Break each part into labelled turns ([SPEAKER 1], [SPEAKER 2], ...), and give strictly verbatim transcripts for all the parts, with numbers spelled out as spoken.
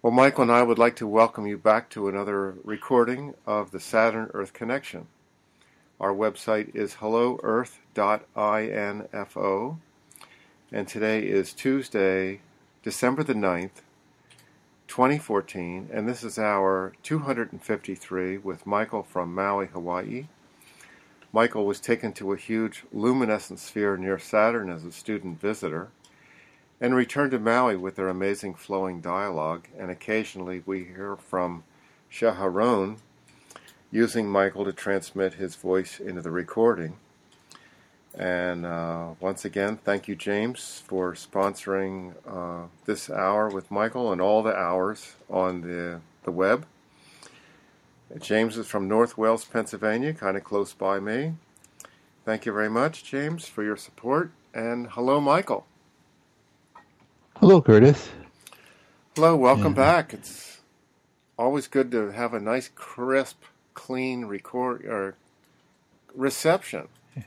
[SPEAKER 1] Well, Michael and I would like to welcome you back to another recording of the Saturn-Earth Connection. Our website is hello earth dot info, and today is Tuesday, December the ninth, twenty fourteen, and this is our two hundred fifty-three with Michael from Maui, Hawaii. Michael was taken to a huge luminescent sphere near Saturn as a student visitor, and returned to Maui with their amazing flowing dialogue, and occasionally we hear from Shaharon using Michael to transmit his voice into the recording. And uh, once again, thank you, James, for sponsoring uh, this hour with Michael and all the hours on the, the web. James is from North Wales, Pennsylvania, kind of close by me. Thank you very much, James, for your support. And hello, Michael.
[SPEAKER 2] Hello, Curtis.
[SPEAKER 1] Hello, welcome
[SPEAKER 2] Yeah.
[SPEAKER 1] back. It's always good to have a nice, crisp, clean record or reception.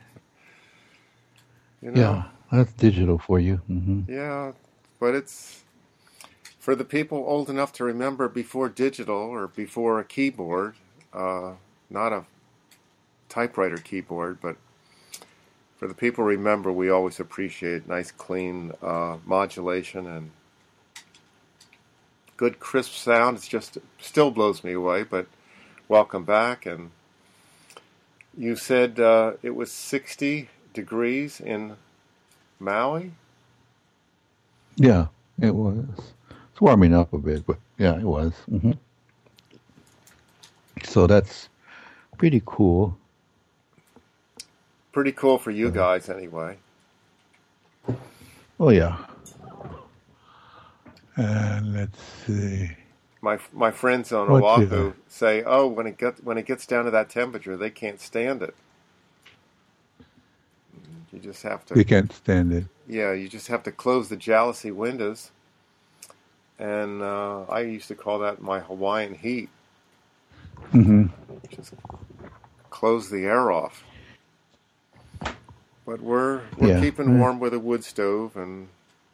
[SPEAKER 1] You know?
[SPEAKER 2] Yeah, that's digital for you. Mm-hmm.
[SPEAKER 1] Yeah, but it's for the people old enough to remember before digital or before a keyboard, uh, not a typewriter keyboard, but for the people remember, we always appreciate nice, clean uh, modulation and good, crisp sound. It's just still blows me away, but welcome back. And you said uh, it was sixty degrees in Maui?
[SPEAKER 2] Yeah, it was. It's warming up a bit, but yeah, it was. Mm-hmm. So that's pretty cool.
[SPEAKER 1] Pretty cool for you
[SPEAKER 2] Uh,
[SPEAKER 1] guys, anyway.
[SPEAKER 2] oh, yeah. And let's see.
[SPEAKER 1] My my friends on
[SPEAKER 2] What
[SPEAKER 1] Oahu
[SPEAKER 2] uh,
[SPEAKER 1] say, "Oh, when it gets when it gets down to that temperature, they can't stand it. You just have to,
[SPEAKER 2] you can't stand it.
[SPEAKER 1] yeah, you just have to close the jalousie windows." And uh, I used to call that my Hawaiian heat.
[SPEAKER 2] Mm-hmm.
[SPEAKER 1] Just close the air off. But we're we're
[SPEAKER 2] Yeah.
[SPEAKER 1] keeping
[SPEAKER 2] Uh,
[SPEAKER 1] warm with a wood stove and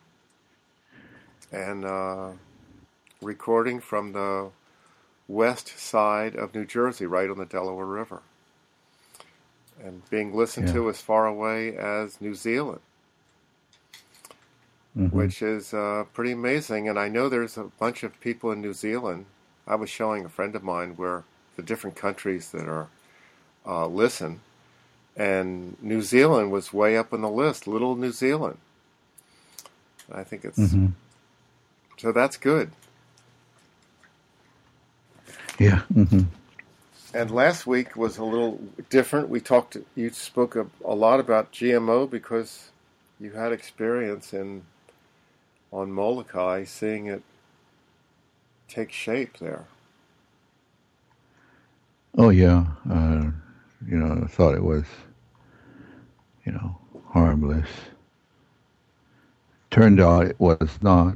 [SPEAKER 1] and uh, recording from the west side of New Jersey, right on the Delaware River, and being listened
[SPEAKER 2] yeah.
[SPEAKER 1] to as far away as New Zealand,
[SPEAKER 2] Mm-hmm.
[SPEAKER 1] which is uh, pretty amazing. And I know there's a bunch of people in New Zealand. I was showing a friend of mine where the different countries that are uh, listen, and New Zealand was way up on the list. Little New Zealand. I think it's
[SPEAKER 2] Mm-hmm.
[SPEAKER 1] so that's good.
[SPEAKER 2] Yeah. Mm-hmm.
[SPEAKER 1] And last week was a little different. We talked. You spoke a, a lot about G M O because you had experience in on Molokai, seeing it take shape there.
[SPEAKER 2] Oh, yeah. Uh, you know, I thought it was, you know, harmless. Turned out it was not.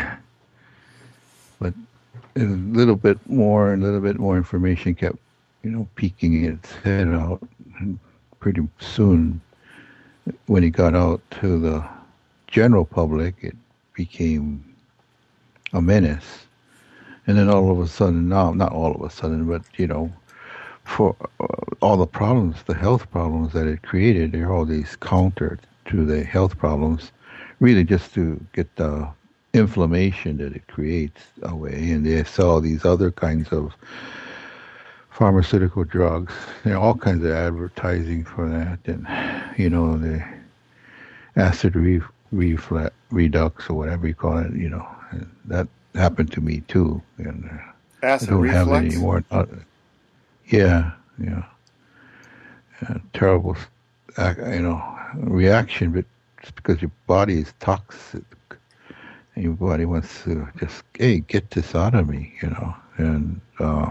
[SPEAKER 2] But a little bit more and a little bit more information kept, you know, peeking its head out. And pretty soon, when it got out to the general public, it became a menace. And then all of a sudden, now, not all of a sudden, but, you know, for uh, all the problems, the health problems that it created, there are all these counter to the health problems, really just to get the inflammation that it creates away. And they saw these other kinds of pharmaceutical drugs. There are all kinds of advertising for that, and you know the acid re- reflux, redux, or whatever you call it. You know that happened to me too, and uh, I
[SPEAKER 1] Acid
[SPEAKER 2] don't have it
[SPEAKER 1] reflux?
[SPEAKER 2] anymore. Uh, yeah, yeah, uh, terrible, uh, you know, reaction, but it's because your body is toxic. And your body wants to just, hey, get this out of me, you know. And, uh,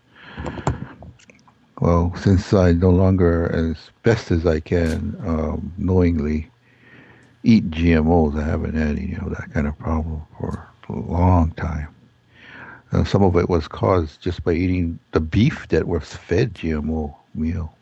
[SPEAKER 2] well, since I no longer, as best as I can, um, knowingly eat G M Os, I haven't had, you know, that kind of problem for a long time. Uh, some of it was caused just by eating the beef that was fed G M O meal.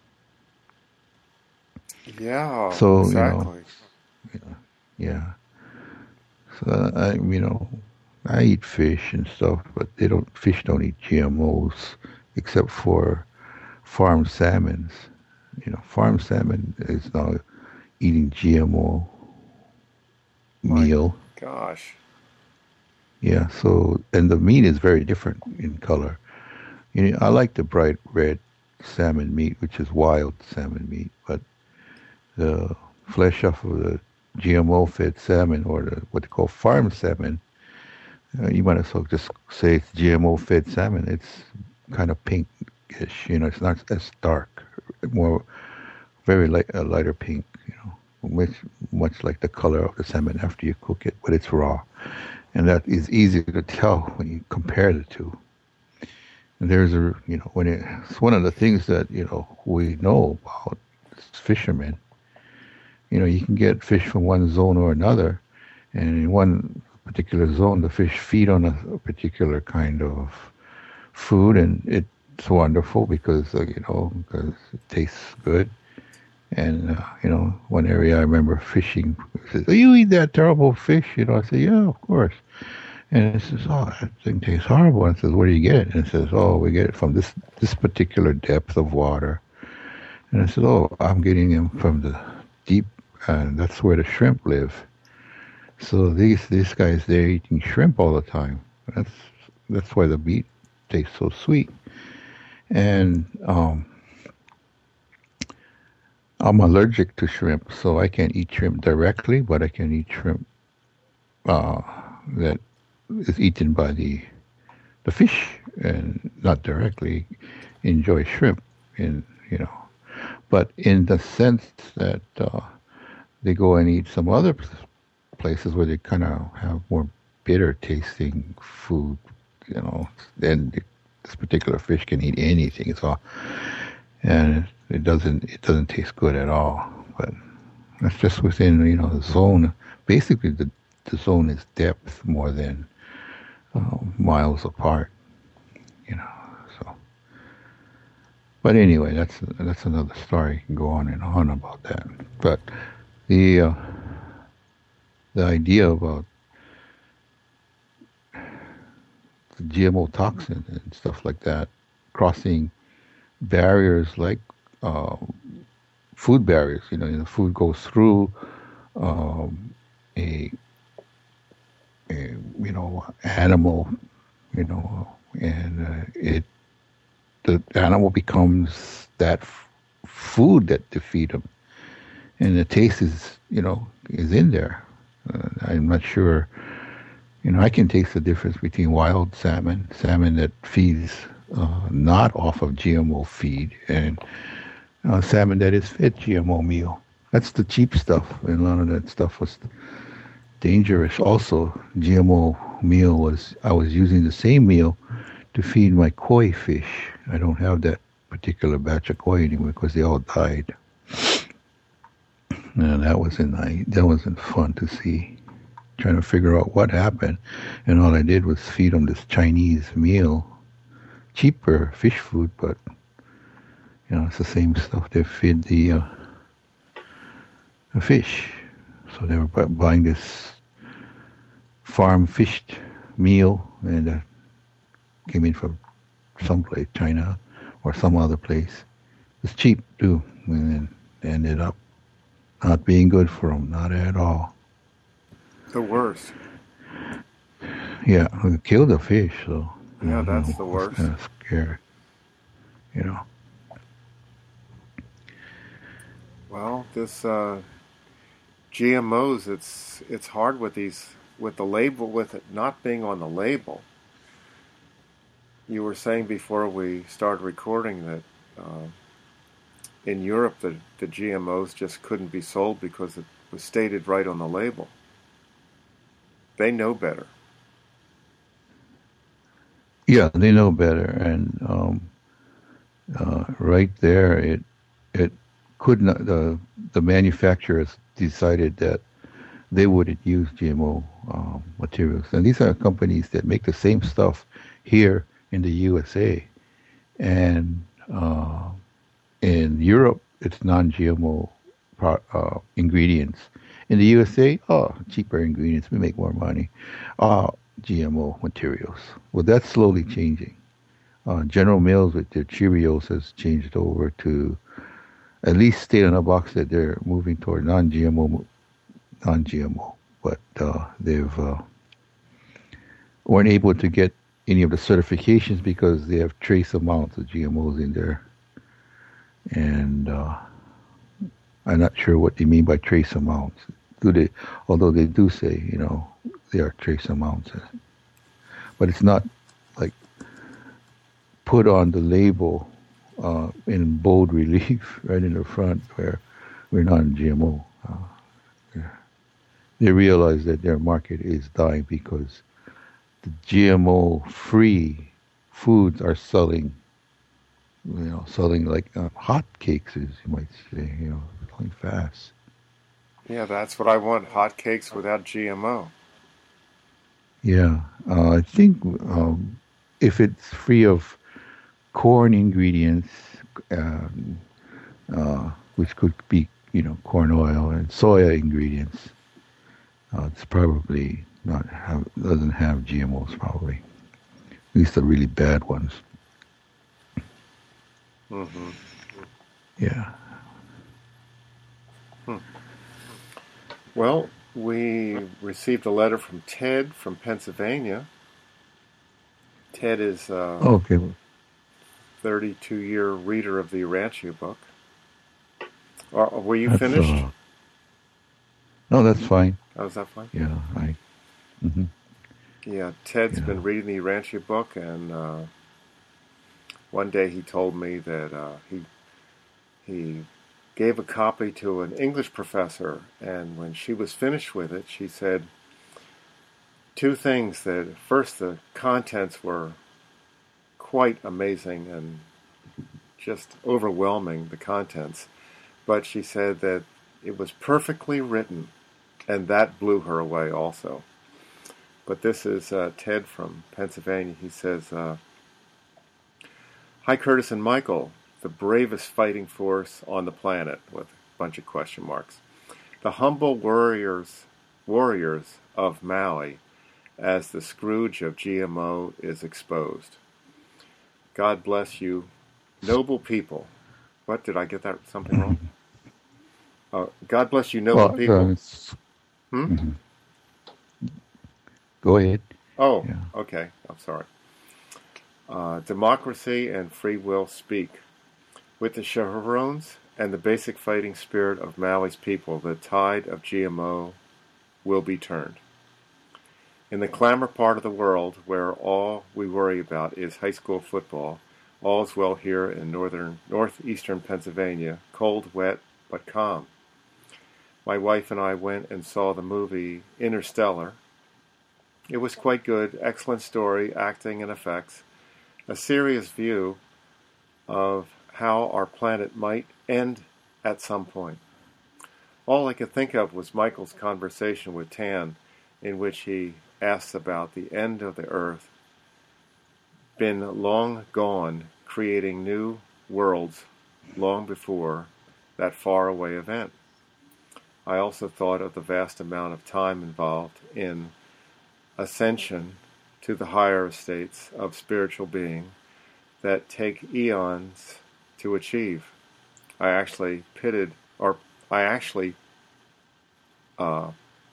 [SPEAKER 1] Yeah,
[SPEAKER 2] So, you know,
[SPEAKER 1] exactly.
[SPEAKER 2] yeah. So, I, you know, I eat fish and stuff, but they don't. Fish don't eat G M Os except for farm salmons. You know, farm salmon is now eating G M O
[SPEAKER 1] My
[SPEAKER 2] meal.
[SPEAKER 1] gosh.
[SPEAKER 2] Yeah. So, and the meat is very different in color. You know, I like the bright red salmon meat, which is wild salmon meat, but the flesh off of the G M O fed salmon or the, what they call farm salmon, uh, you might as well just say it's G M O fed salmon. It's kind of pinkish, you know, it's not as dark, more very light, a lighter pink, you know, much, much like the color of the salmon after you cook it, but it's raw. And that is easy to tell when you compare the two. And there's a, you know, when it, it's one of the things that, you know, we know about fishermen. You know, you can get fish from one zone or another, and in one particular zone, the fish feed on a, a particular kind of food, and it's wonderful because, uh, you know, because it tastes good. And, uh, you know, one area I remember fishing, it says, oh, you eat that terrible fish? You know, I said, yeah, of course. And it says, oh, that thing tastes horrible. And it says, where do you get it? And it says, oh, we get it from this, this particular depth of water. And I said, oh, I'm getting them from the deep, and that's where the shrimp live. So these these guys, they're eating shrimp all the time. That's that's why the meat tastes so sweet. And um, I'm allergic to shrimp, so I can't eat shrimp directly, but I can eat shrimp uh, that is eaten by the the fish, and not directly enjoy shrimp. In you know, but in the sense that uh, they go and eat some other places where they kind of have more bitter tasting food, you know, then this particular fish can eat anything. It's all, and it doesn't it doesn't taste good at all. But that's just within, you know, the zone. Basically, the the zone is depth more than uh, miles apart, you know. So, but anyway, that's that's another story. You can go on and on about that. But the uh, the idea about the G M O toxin and stuff like that crossing barriers like uh, food barriers. You know, the food goes through um, a, a you know animal, you know, and uh, it the animal becomes that f- food that to feed them, and the taste is you know is in there. Uh, I'm not sure. You know, I can taste the difference between wild salmon, salmon that feeds uh, not off of G M O feed, and uh, salmon that is fed G M O meal. That's the cheap stuff, and a lot of that stuff was dangerous. Also, G M O meal was, I was using the same meal to feed my koi fish. I don't have that particular batch of koi anymore because they all died. And that wasn't that wasn't fun to see. Trying to figure out what happened, and all I did was feed them this Chinese meal, cheaper fish food, but you know it's the same stuff they feed the uh, the fish. So they were buying this farm fished meal, and that came in from someplace, China or some other place. It's cheap too, and then they ended up not being good for them, not at all.
[SPEAKER 1] The worst.
[SPEAKER 2] Yeah, it killed the fish, so.
[SPEAKER 1] Yeah, that's
[SPEAKER 2] know,
[SPEAKER 1] the worst.
[SPEAKER 2] Kind of scary, you know.
[SPEAKER 1] Well, this uh, G M Os, it's it's hard with these with the label, with it not being on the label. You were saying before we started recording that uh, in Europe the the G M Os just couldn't be sold because it was stated right on the label. They know better.
[SPEAKER 2] Yeah, they know better, and um, uh, right there, it it could not. The the manufacturers decided that they wouldn't use G M O um, materials, and these are companies that make the same stuff here in the U S A, and uh, in Europe, it's non-G M O pro- uh, ingredients. In the U S A, oh, cheaper ingredients, we make more money. Uh, G M O materials. Well, that's slowly changing. Uh, General Mills with their Cheerios has changed over to at least state on the box that they're moving toward non-G M O, non-G M O. But uh, they've uh, weren't able to get any of the certifications because they have trace amounts of G M Os in there, and uh, I'm not sure what they mean by trace amounts. Do they? Although they do say, you know, they are trace amounts, but it's not like put on the label uh, in bold relief right in the front where we're not G M O. Uh, they realize that their market is dying because the G M O-free foods are selling, you know, selling like uh, hotcakes, as you might say, you know, selling fast.
[SPEAKER 1] Yeah, that's what I want, hotcakes without G M O.
[SPEAKER 2] Yeah, uh, I think um, if it's free of corn ingredients, um, uh, which could be, you know, corn oil and soya ingredients, uh, it's probably not have, doesn't have G M Os probably, at least the really bad ones.
[SPEAKER 1] Mm-hmm.
[SPEAKER 2] Yeah.
[SPEAKER 1] Hmm. Well, we received a letter from Ted from Pennsylvania. Ted is a
[SPEAKER 2] oh, okay.
[SPEAKER 1] thirty-two-year reader of the Urantia book. Are, were you
[SPEAKER 2] That's,
[SPEAKER 1] finished?
[SPEAKER 2] Uh, no, that's fine.
[SPEAKER 1] Oh, is that fine?
[SPEAKER 2] Yeah, I. Mm-hmm.
[SPEAKER 1] Yeah, Ted's
[SPEAKER 2] yeah.
[SPEAKER 1] been reading the Urantia book, and uh, one day he told me that uh, he he gave a copy to an English professor, and when she was finished with it, she said two things. That first, the contents were quite amazing and just overwhelming, the contents, but she said that it was perfectly written, and that blew her away also. But this is uh, Ted from Pennsylvania. He says, uh, "Hi, Curtis and Michael, the bravest fighting force on the planet," with a bunch of question marks. "The humble warriors, warriors of Maui, as the Scrooge of G M O is exposed. God bless you, noble people." What, did I get that something wrong? Uh, God bless you, noble
[SPEAKER 2] well,
[SPEAKER 1] people.
[SPEAKER 2] Uh,
[SPEAKER 1] hmm?
[SPEAKER 2] Mm-hmm. Go ahead.
[SPEAKER 1] Oh,
[SPEAKER 2] yeah.
[SPEAKER 1] Okay. I'm sorry. Uh, democracy and free will speak. With the Charoons and the basic fighting spirit of Maui's people, the tide of G M O will be turned. In the clamor part of the world, where all we worry about is high school football, all's well here in northern, northeastern Pennsylvania, cold, wet, but calm. My wife and I went and saw the movie Interstellar. It was quite good, excellent story, acting and effects, a serious view of how our planet might end at some point. All I could think of was Michael's conversation with Tan, in which he asks about the end of the earth, been long gone, creating new worlds long before that faraway event. I also thought of the vast amount of time involved in ascension to the higher states of spiritual being that take eons to achieve. I actually pitted, or I actually uh,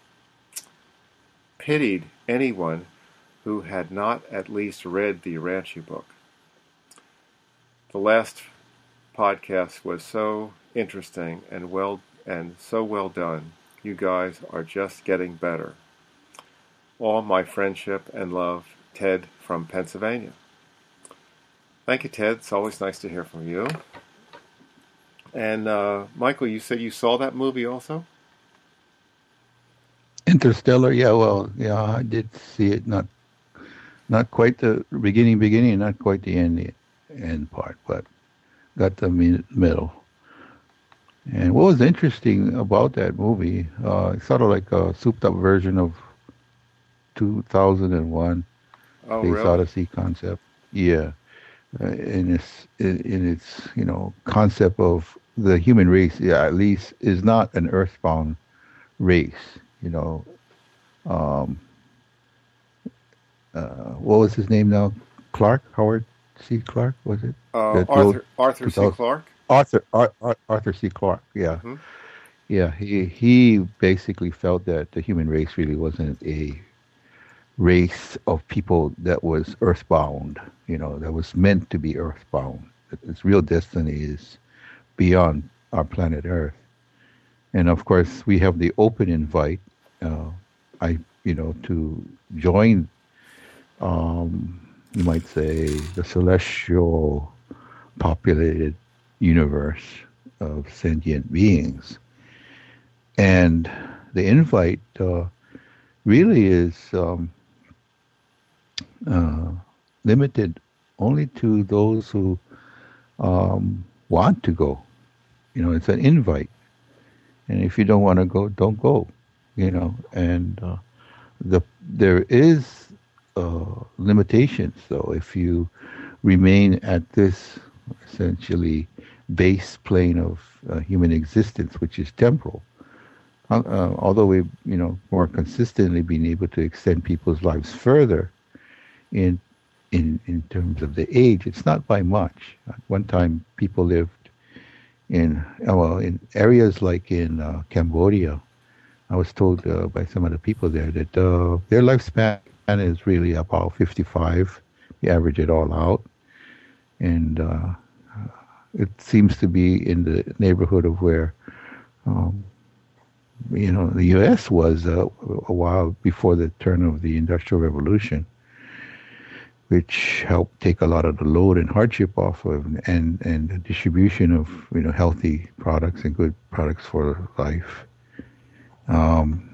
[SPEAKER 1] pitied anyone who had not at least read the Urantia book. The last podcast was so interesting and well and so well done. You guys are just getting better. All my friendship and love, Ted from Pennsylvania. Thank you, Ted. It's always nice to hear from you. And uh, Michael, you said you saw that movie also?
[SPEAKER 2] Interstellar, yeah, well, yeah, I did see it. Not, not quite the beginning, beginning, not quite the end, the end part, but got the middle. And what was interesting about that movie, uh, it's sort of like a souped-up version of two thousand one
[SPEAKER 1] Oh,
[SPEAKER 2] Space
[SPEAKER 1] really?
[SPEAKER 2] Odyssey concept. Yeah, uh, in its in its you know concept of the human race, yeah, at least is not an earthbound race. You know, um, uh, what was his name now? Clark, Howard C. Clark, was it?
[SPEAKER 1] Uh,
[SPEAKER 2] That wrote
[SPEAKER 1] Arthur Arthur C.
[SPEAKER 2] two thousand,
[SPEAKER 1] Clarke.
[SPEAKER 2] Arthur, Ar, Ar, Arthur C. Clarke, yeah.
[SPEAKER 1] Hmm.
[SPEAKER 2] Yeah, he, he basically felt that the human race really wasn't a race of people that was earthbound, you know, that was meant to be earthbound. Its real destiny is beyond our planet Earth. And of course, we have the open invite, uh, I, you know, to join, um, you might say, the celestial populated universe of sentient beings. And the invite uh, really is um, uh, limited only to those who um, want to go. You know, it's an invite. And if you don't want to go, don't go. You know, and uh, the there is uh, limitations, though. If you remain at this essentially base plane of uh, human existence, which is temporal, uh, uh, although we've, you know, more consistently been able to extend people's lives further in in in terms of the age, it's not by much. At one time, people lived in uh, well in areas like in uh, Cambodia. I was told uh, by some of the people there that uh, their lifespan is really about fifty-five. You average it all out, and uh, it seems to be in the neighborhood of where um, you know the U S was uh, a while before the turn of the Industrial Revolution, which helped take a lot of the load and hardship off of, and and the distribution of, you know, healthy products and good products for life. Um,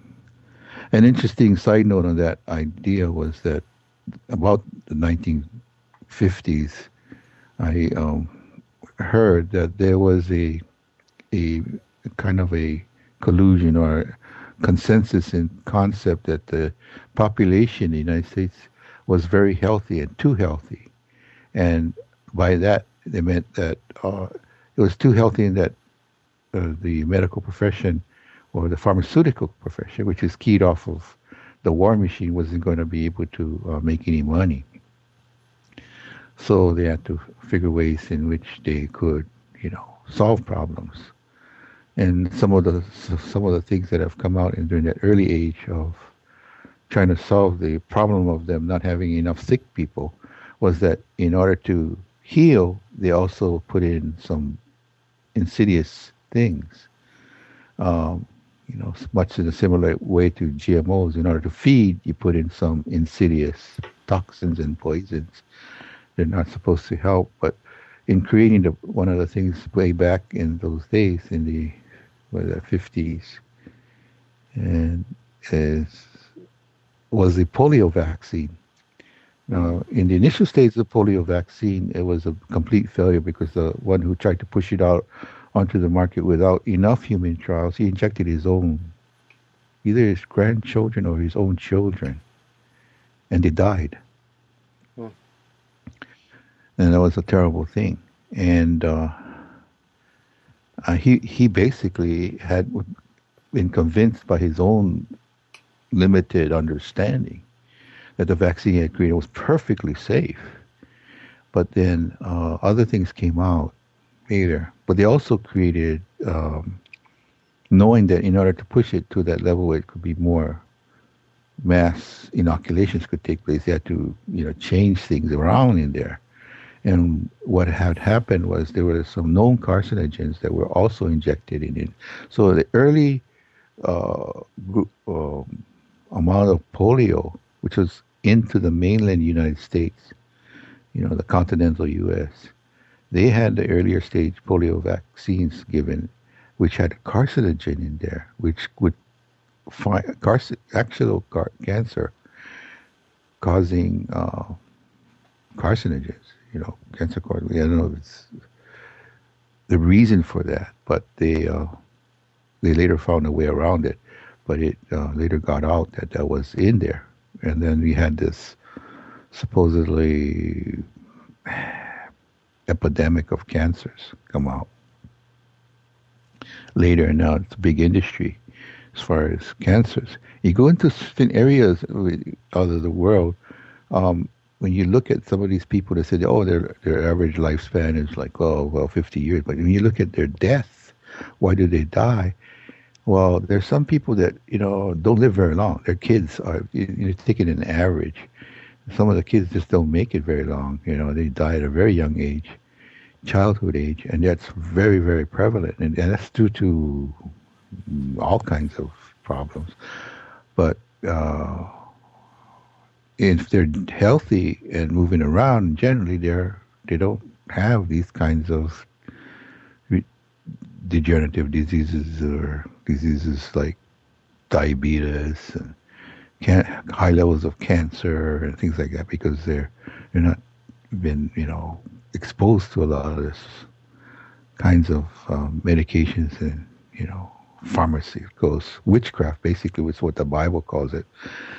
[SPEAKER 2] an interesting side note on that idea was that about the nineteen fifties, I um, heard that there was a a kind of a collusion or consensus in concept that the population in the United States was very healthy and too healthy, and by that they meant that uh, it was too healthy in that uh, the medical profession or the pharmaceutical profession, which is keyed off of the war machine, wasn't going to be able to uh, make any money. So they had to figure ways in which they could, you know, solve problems. And some of the some of the things that have come out in, during that early age of trying to solve the problem of them not having enough sick people was that in order to heal, they also put in some insidious things. Um, you know, much in a similar way to G M Os. In order to feed, you put in some insidious toxins and poisons. They're not supposed to help, but in creating the, one of the things way back in those days, in the, what, the fifties, and is was the polio vaccine. Now, in the initial stages of polio vaccine, it was a complete failure because the one who tried to push it out onto the market without enough human trials, he injected his own, either his grandchildren or his own children, and they died. Hmm. And that was a terrible thing. And uh, uh, he he basically had been convinced by his own limited understanding that the vaccine he had created was perfectly safe. But then uh, other things came out later. But they also created, um, knowing that in order to push it to that level where it could be more mass inoculations could take place, they had to, you know, change things around in there. And what had happened was there were some known carcinogens that were also injected in it. So the early uh, group, um, amount of polio, which was into the mainland United States, you know, the continental U S, they had the earlier stage polio vaccines given, which had a carcinogen in there, which would find carc- actual car- cancer causing uh, carcinogens, you know, cancer causing. I don't know if it's the reason for that, but they uh, they later found a way around it. But it uh, later got out that that was in there. And then we had this supposedly epidemic of cancers come out later, and now it's a big industry as far as cancers. You go into certain areas of the world Um, when you look at some of these people that said, oh, their their average lifespan is like, oh, well, fifty years. But when you look at their deaths, why do they die? Well, there's some people that, you know, don't live very long. Their kids are, you- you're taking an average. Some of the kids just don't make it very long. You know, they die at a very young age, childhood age, and that's very, very prevalent. And, and that's due to mm, all kinds of problems. But uh, if they're healthy and moving around, generally they're they don't have these kinds of re- degenerative diseases or diseases like diabetes and can, high levels of cancer and things like that because they're they're not been you know exposed to a lot of this kinds of um, medications and you know pharmaceuticals, witchcraft basically is what the Bible calls it,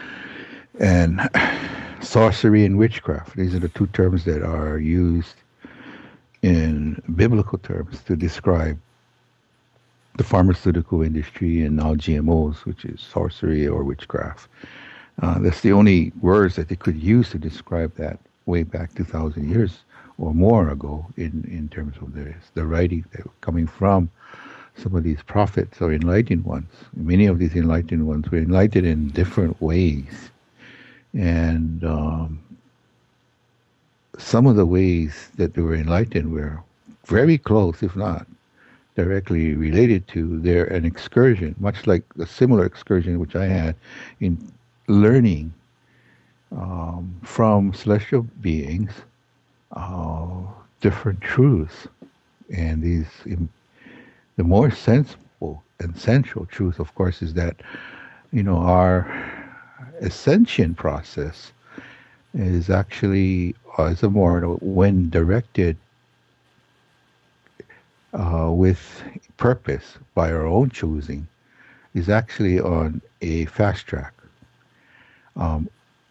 [SPEAKER 2] and sorcery and witchcraft. These are the two terms that are used in biblical terms to describe the pharmaceutical industry and now G M Os, which is sorcery or witchcraft. Uh, that's the only words that they could use to describe that way back two thousand years or more ago in, in terms of the, the writing that were coming from some of these prophets or enlightened ones. Many of these enlightened ones were enlightened in different ways. And um, some of the ways that they were enlightened were very close, if not directly related to their an excursion, much like a similar excursion which I had in learning um, from celestial beings uh, different truths. And these, im- the more sensible and central truth, of course, is that you know our ascension process is actually uh, is a more when directed uh, with purpose by our own choosing, is actually on a fast track. Um,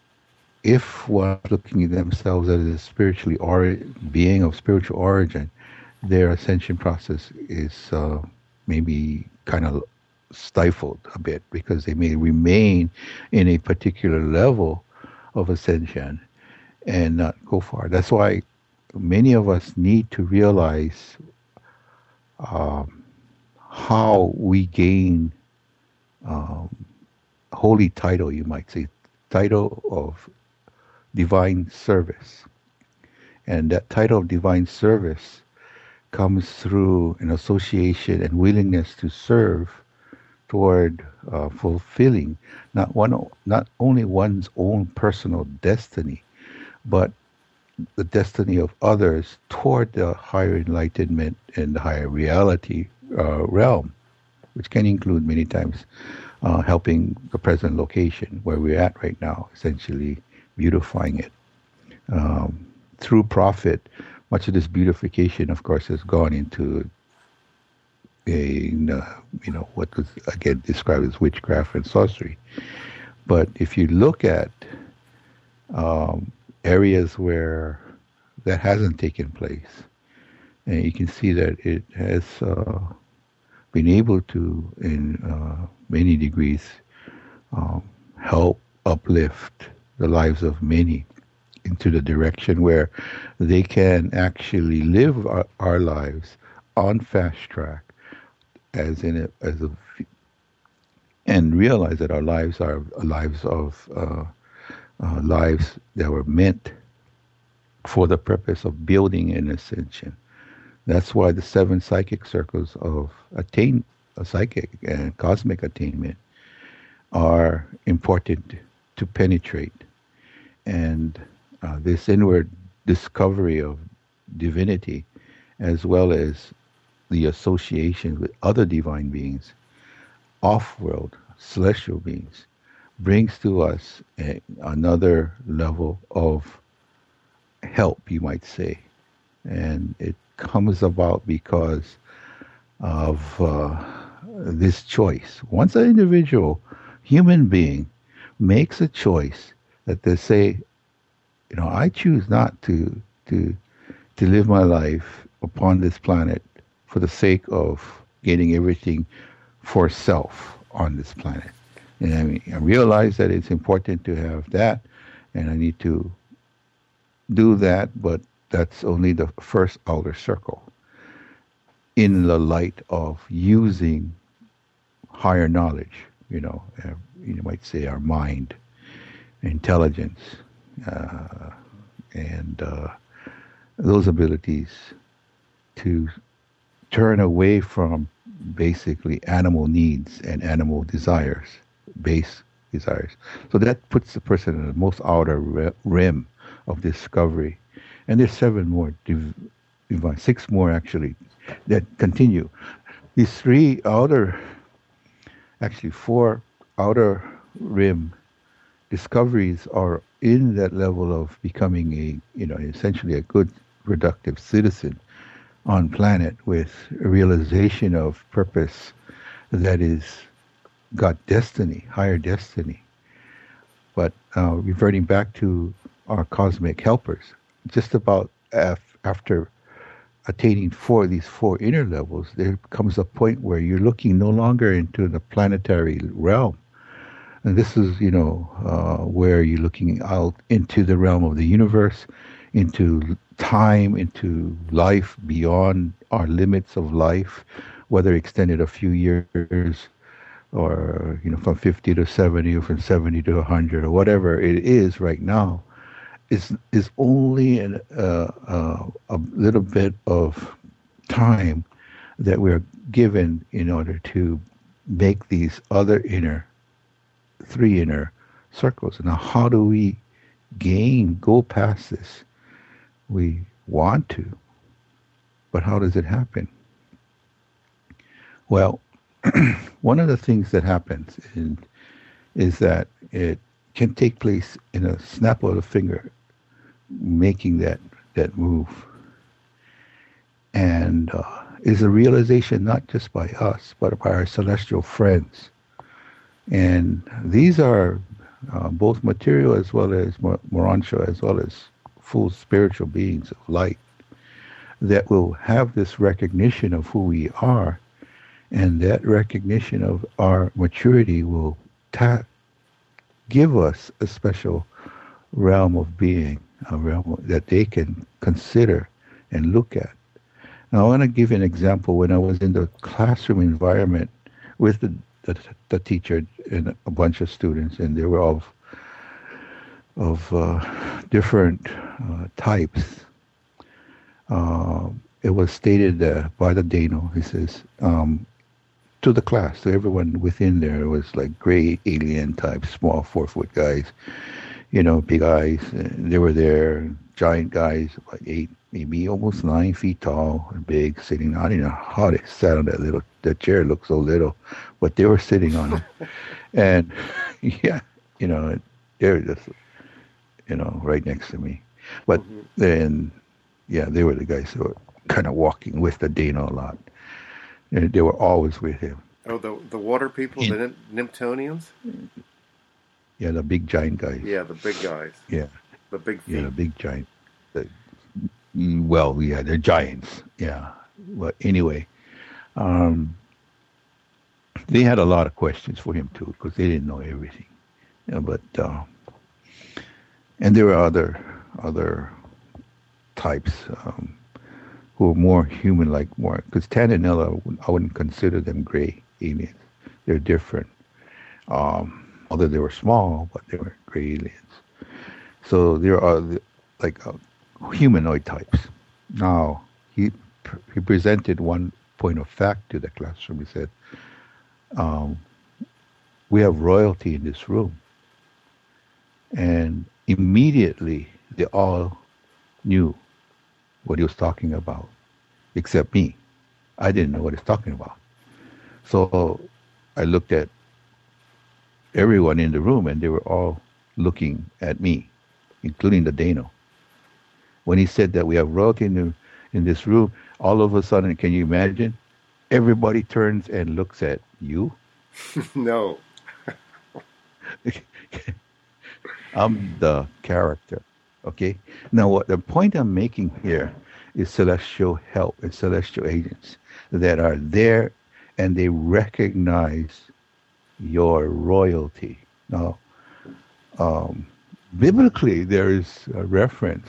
[SPEAKER 2] if one's looking at themselves as a spiritually or being of spiritual origin, their ascension process is uh, maybe kind of stifled a bit because they may remain in a particular level of ascension and not go far. That's why many of us need to realize um, how we gain um, holy title, you might say, title of divine service. And that title of divine service comes through an association and willingness to serve toward uh, fulfilling not one, not only one's own personal destiny, but the destiny of others toward the higher enlightenment and the higher reality uh, realm, which can include many times uh, helping the present location where we're at right now, essentially beautifying it. Um, through profit, much of this beautification, of course, has gone into a, uh, you know, what was again described as witchcraft and sorcery. But if you look at um, areas where that hasn't taken place, and you can see that it has uh, been able to, in uh, many degrees, um, help uplift the lives of many into the direction where they can actually live our, our lives on fast track, as in a, as a, and realize that our lives are lives of uh, uh, lives that were meant for the purpose of building an ascension. That's why the seven psychic circles of attain, uh, psychic and cosmic attainment are important to penetrate. And uh, this inward discovery of divinity, as well as the association with other divine beings, off-world, celestial beings, brings to us a, another level of help, you might say. And it comes about because of uh, this choice. Once an individual, human being, makes a choice that they say, you know, I choose not to to to live my life upon this planet for the sake of getting everything for self on this planet. And I mean, I realize that it's important to have that and I need to do that, but that's only the first outer circle in the light of using higher knowledge, you know, uh, you might say our mind, intelligence, uh, and uh, those abilities to turn away from basically animal needs and animal desires, base desires. So that puts the person in the most outer rim of discovery. And there's seven more, div- six more actually, that continue. These three outer, actually four outer rim discoveries are in that level of becoming a, you know, essentially a good, productive citizen on planet with a realization of purpose that is got destiny, higher destiny. But uh, reverting back to our cosmic helpers, just about af- after attaining four these four inner levels, there comes a point where you're looking no longer into the planetary realm. And this is, you know, uh, where you're looking out into the realm of the universe, into time, into life beyond our limits of life, whether extended a few years or, you know, from fifty to seventy or from seventy to one hundred or whatever it is right now, is is only an, uh, uh, a little bit of time that we're given in order to make these other inner, three inner circles. Now, how do we gain, go past this? We want to, but how does it happen? Well, one of the things that happens in, is that it can take place in a snap of the finger, making that, that move. And uh, is a realization not just by us, but by our celestial friends. And these are uh, both material as well as Morontia, as well as full spiritual beings of light that will have this recognition of who we are, and that recognition of our maturity will ta- give us a special realm of being, a realm that they can consider and look at. Now, I want to give you an example. When I was in the classroom environment with the, the, the teacher and a bunch of students, and they were of of uh, different uh, types. Uh, it was stated uh, by the Dano, he says, um, to the class, to everyone within there, it was like gray alien type, small four-foot guys, you know, big eyes. They were there, giant guys, like eight, maybe almost nine feet tall and big, sitting on, you know, how they sat on that little, that chair looked so little, but they were sitting on it. And, yeah, you know, they were just, you know, right next to me. But mm-hmm. then, yeah, they were the guys who were kind of walking with the Dano a lot. And they were always with him.
[SPEAKER 1] Oh, the the water people, In, the Nymptonians?
[SPEAKER 2] Yeah, the big giant guys.
[SPEAKER 1] Yeah, the big guys.
[SPEAKER 2] Yeah.
[SPEAKER 1] The big feet.
[SPEAKER 2] Yeah, the big giant. The, well, yeah, they're giants. Yeah. But anyway, um, they had a lot of questions for him, too, because they didn't know everything. Yeah, but... Uh, And there were other other types um, who were more human-like, more because Tan and Ella, I wouldn't consider them gray aliens. They're different. Um, although they were small, but they were gray aliens. So there are the, like uh, humanoid types. Now he he presented one point of fact to the classroom. He said, um, "We have royalty in this room," and immediately, they all knew what he was talking about, except me. I didn't know what he was talking about. So I looked at everyone in the room, and they were all looking at me, including the Dano. When he said that we have royalty in, the, in this room, all of a sudden, can you imagine? Everybody turns and looks at you.
[SPEAKER 1] No.
[SPEAKER 2] I'm the character, okay? Now, what the point I'm making here is celestial help and celestial agents that are there, and they recognize your royalty. Now, um, biblically, there is a reference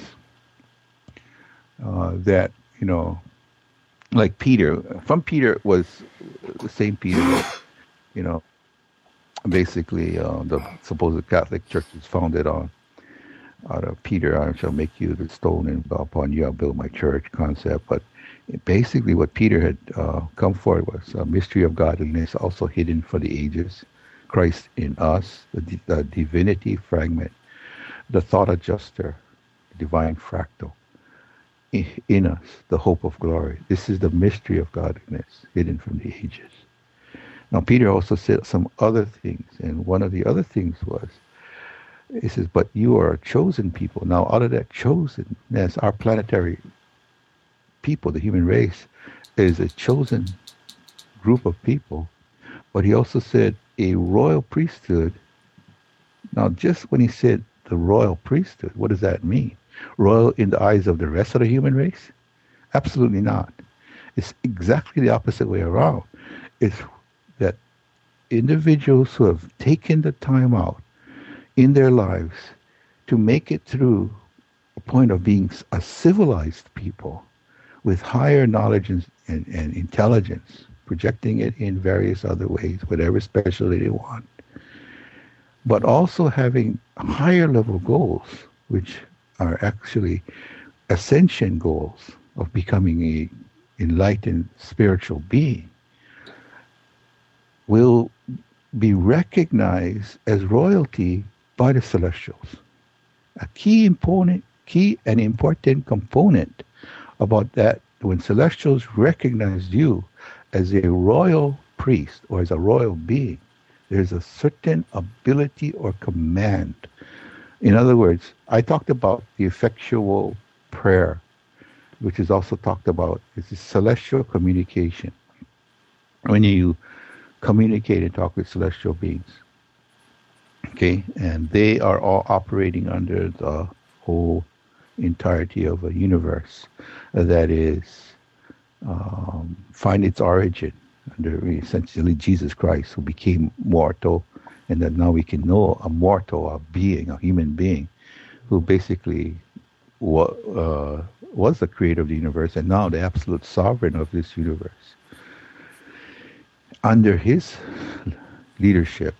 [SPEAKER 2] uh, that, you know, like Peter, from Peter was the same Peter that, you know, basically uh, the supposed Catholic Church is founded on. Out of Peter, I shall make you the stone, and upon you I'll build my church concept. But basically what Peter had uh, come for was a mystery of godliness, also hidden for the ages, Christ in us, the, the divinity fragment, the thought adjuster, divine fractal, in, in us, the hope of glory. This is the mystery of godliness, hidden from the ages. Now, Peter also said some other things, and one of the other things was, he says, but you are a chosen people. Now, out of that chosenness, our planetary people, the human race, is a chosen group of people. But he also said a royal priesthood. Now, just when he said the royal priesthood, what does that mean? Royal in the eyes of the rest of the human race? Absolutely not. It's exactly the opposite way around. It's that individuals who have taken the time out in their lives to make it through a point of being a civilized people with higher knowledge and, and, and intelligence, projecting it in various other ways, whatever specialty they want, but also having higher level goals, which are actually ascension goals of becoming a enlightened spiritual being, will be recognized as royalty by the celestials. A key component, key and important component about that, when celestials recognize you as a royal priest or as a royal being, there's a certain ability or command. In other words, I talked about the effectual prayer, which is also talked about. It's a celestial communication. When you communicate and talk with celestial beings, okay, and they are all operating under the whole entirety of a universe that is um, find its origin under essentially Jesus Christ, who became mortal, and that now we can know a mortal, a being, a human being, who basically wa- uh, was the creator of the universe and now the absolute sovereign of this universe. Under his leadership,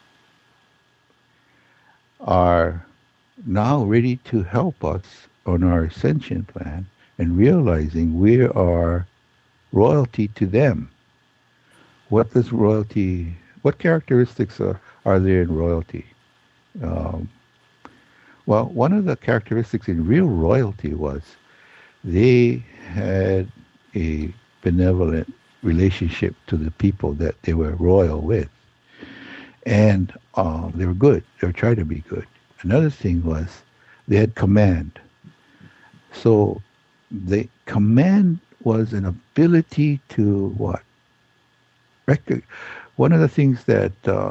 [SPEAKER 2] are now ready to help us on our ascension plan and realizing we are royalty to them. What does royalty, what characteristics are, are there in royalty? Um, well, one of the characteristics in real royalty was they had a benevolent relationship to the people that they were royal with. And uh, they were good. They were trying to be good. Another thing was they had command. So the command was an ability to what? Rec- One of the things that uh,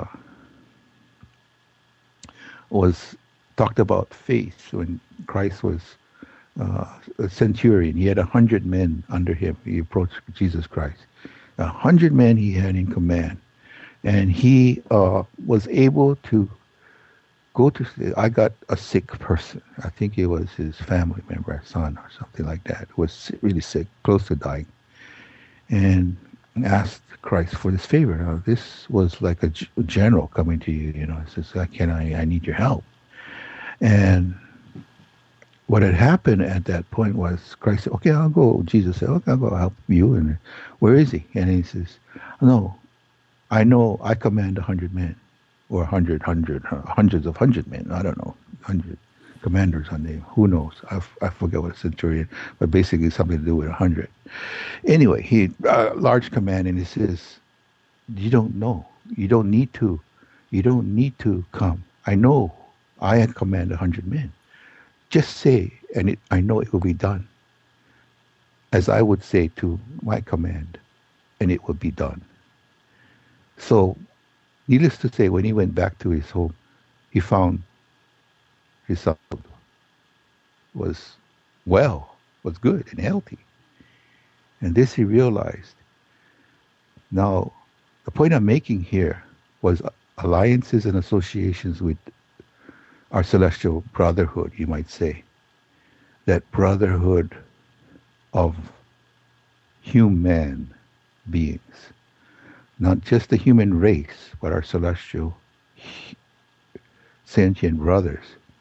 [SPEAKER 2] was talked about faith when Christ was uh, a centurion. He had a hundred men under him. He approached Jesus Christ. A hundred men he had in command. And he uh, was able to go to, I got a sick person. I think it was his family member, a son or something like that, who was really sick, close to dying, and asked Christ for this favor. Now, this was like a general coming to you, you know, he says, can I, I need your help. And what had happened at that point was Christ said, okay, I'll go. Jesus said, okay, I'll go help you. And where is he? And he says, no, I know I command a hundred men, or a hundred, hundred, hundreds of hundred men. I don't know, hundred commanders on name. Who knows? I, I forget what a centurion, but basically something to do with a hundred. Anyway, he uh, large command, and he says, "You don't know. You don't need to. You don't need to come. I know. I command a hundred men. Just say, and it, I know it will be done, as I would say to my command, and it will be done." So, needless to say, when he went back to his home, he found his son was well, was good and healthy. And this he realized. Now, the point I'm making here was alliances and associations with our celestial brotherhood, you might say, that brotherhood of human beings, not just the human race, but our celestial sentient brothers.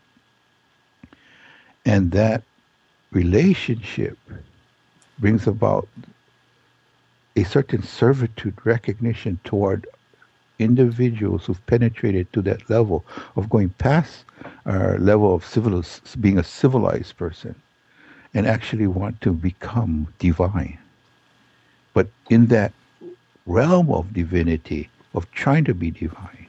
[SPEAKER 2] And that relationship brings about a certain servitude recognition toward individuals who've penetrated to that level of going past our level of civil, being a civilized person and actually want to become divine. But in that realm of divinity, of trying to be divine,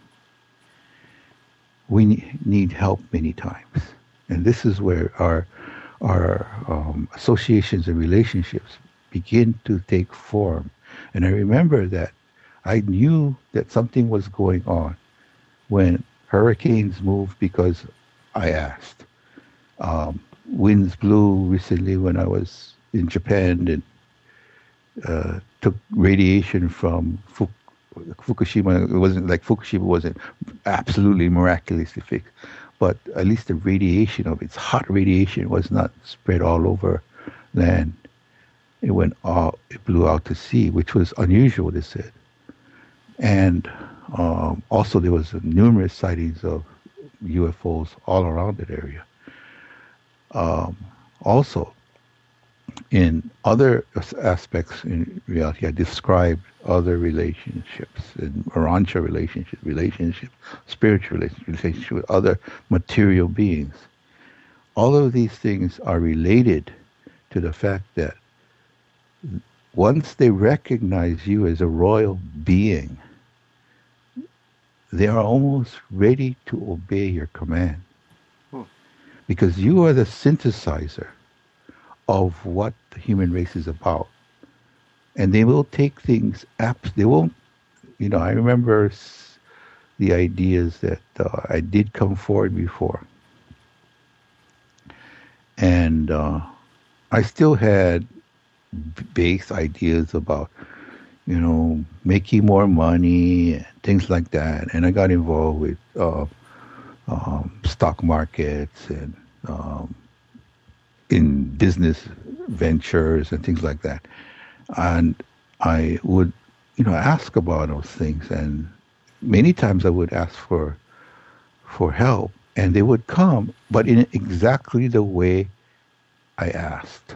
[SPEAKER 2] we need help many times. And this is where our our um, associations and relationships begin to take form. And I remember that I knew that something was going on when hurricanes moved because I asked. Um, winds blew recently when I was in Japan and uh, took radiation from Fuk- Fukushima. It wasn't like Fukushima wasn't absolutely miraculously fixed, but at least the radiation of its hot radiation was not spread all over land. It went all, it blew out to sea, which was unusual, they said. And um, also there was numerous sightings of U F Os all around that area. Um, also, in other aspects in reality, I described other relationships, and Arancha relationships, relationships, spiritual relationships, relationships with other material beings. All of these things are related to the fact that once they recognize you as a royal being, they are almost ready to obey your command. Hmm. Because you are the synthesizer of what the human race is about. And they will take things, apps, they won't, you know, I remember the ideas that uh, I did come forward before. And uh, I still had base ideas about, you know, making more money and things like that. And I got involved with uh, um, stock markets and um, in business ventures and things like that. And I would, you know, ask about those things. And many times I would ask for for help, and they would come, but in exactly the way I asked.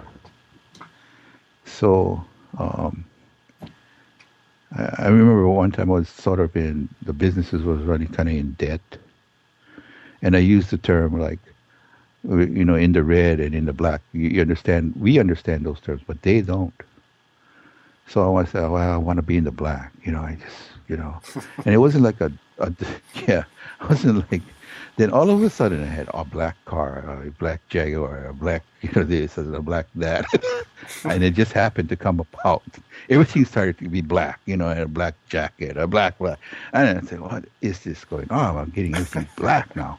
[SPEAKER 2] So um, I, I remember one time I was sort of in, the businesses was running kind of in debt. And I used the term like, you know, in the red and in the black. You, you understand, we understand those terms, but they don't. So I want to say, well, I want to be in the black. You know, I just, you know. And it wasn't like a, a yeah, it wasn't like, then all of a sudden I had a black car, a black Jaguar, a black, you know, this, and a black that. And it just happened to come about. Everything started to be black, you know, and a black jacket, a black, black. And I said, what is this going on? I'm getting everything black now.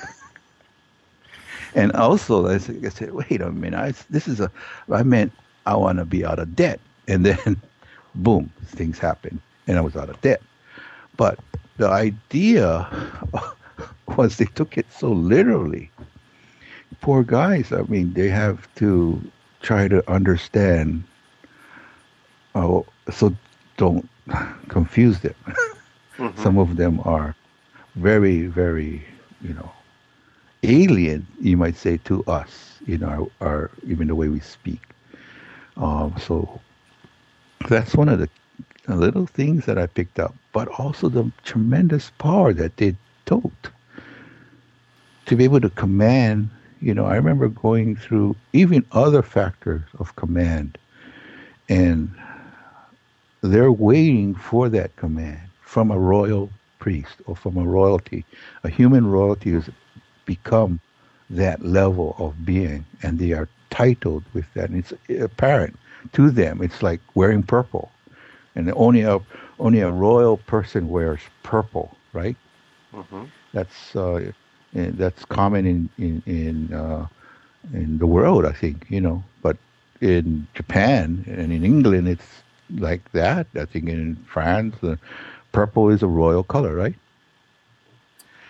[SPEAKER 2] And also, I said, I said wait a minute, I, this is a, I meant I want to be out of debt. And then, boom, things happened, and I was out of debt. But the idea was they took it so literally. Poor guys, I mean, they have to try to understand, oh, so don't confuse them. Mm-hmm. Some of them are very, very, you know, alien, you might say, to us, in our, our even the way we speak. Um, so that's one of the little things that I picked up, but also the tremendous power that they tote. To be able to command, you know, I remember going through even other factors of command, and they're waiting for that command from a royal priest or from a royalty. A human royalty has become that level of being, and they are titled with that. And it's apparent to them. It's like wearing purple, and only a only a royal person wears purple, right? Mm-hmm. That's uh, that's common in in in, uh, in the world, I think, you know. But in Japan and in England, it's like that. I think in France, uh, purple is a royal color, right?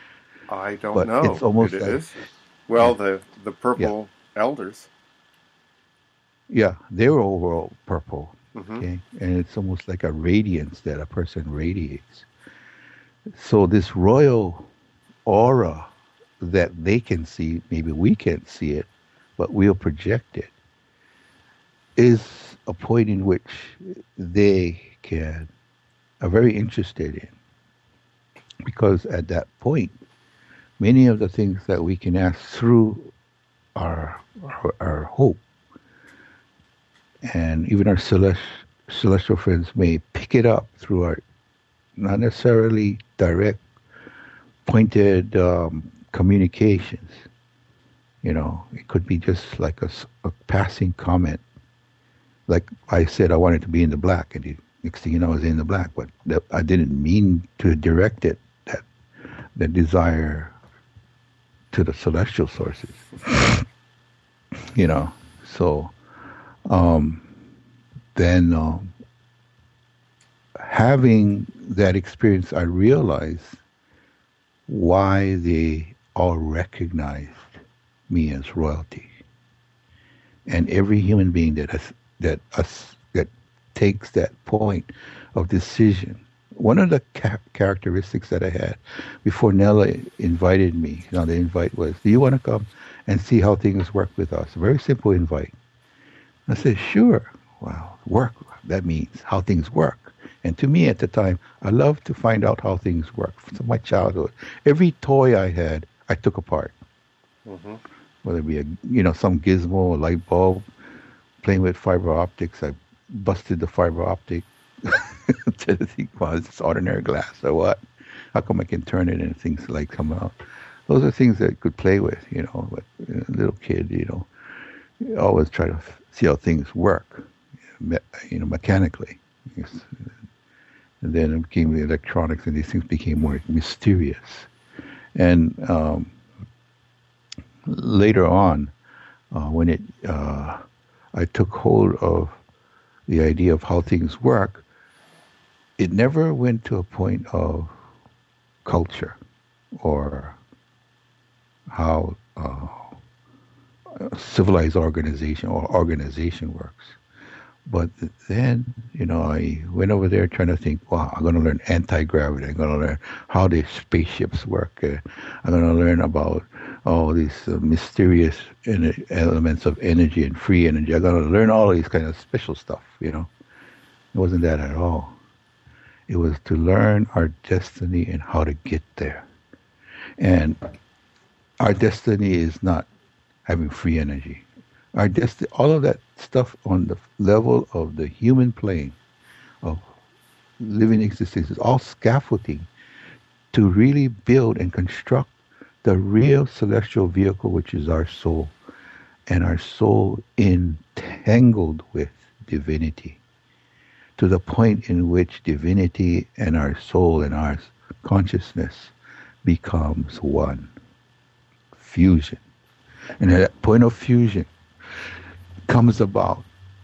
[SPEAKER 1] I don't
[SPEAKER 2] but it's
[SPEAKER 1] know. It
[SPEAKER 2] almost like,
[SPEAKER 1] is. Well,
[SPEAKER 2] yeah,
[SPEAKER 1] the the
[SPEAKER 2] yeah,
[SPEAKER 1] purple elders.
[SPEAKER 2] yeah, they're overall purple,
[SPEAKER 1] Mm-hmm.
[SPEAKER 2] okay, and it's almost like a radiance that a person radiates. So this royal aura that they can see, maybe we can't see it, but we'll project it, is a point in which they can are very interested in, because at that point, many of the things that we can ask through our our, our hope, and even our celest, celestial friends may pick it up through our not necessarily direct, pointed um, communications. You know, it could be just like a, a passing comment. Like I said, I wanted to be in the black, and the next thing you know, I was in the black, but that, I didn't mean to direct it, that, that desire to the celestial sources. You know, so um, then um, having that experience, I realized why they all recognized me as royalty. And every human being that has, that us that takes that point of decision. One of the ca- characteristics that I had before Nella invited me, you know, the invite was, "Do you want to come and see how things work with us?" A very simple invite. I said, "Sure." Wow, work, that means how things work. And to me at the time, I loved to find out how things work. From my childhood, every toy I had, I took apart.
[SPEAKER 1] Mm-hmm.
[SPEAKER 2] Whether it be a, you know, some gizmo, a light bulb, playing with fiber optics, I busted the fiber optic to think, well, it's ordinary glass or what? How come I can turn it and things like come out? Those are things that I could play with, you know, but you know, a little kid, you know, you always try to see how things work, you know, mechanically. And then it became the electronics, and these things became more mysterious. And um, later on, uh, when it, uh, I took hold of the idea of how things work, it never went to a point of culture or how uh, civilized organization or organization works. But then, you know, I went over there trying to think, wow, I'm going to learn anti-gravity. I'm going to learn how the spaceships work. Uh, I'm going to learn about all these uh, mysterious en- elements of energy and free energy. I'm going to learn all these kind of special stuff, you know. It wasn't that at all. It was to learn our destiny and how to get there. And our destiny is not having free energy. Our destiny, all of that stuff on the level of the human plane of living existence is all scaffolding to really build and construct the real celestial vehicle, which is our soul, and our soul entangled with divinity, to the point in which divinity and our soul and our consciousness becomes one. Fusion. And at that point of fusion comes about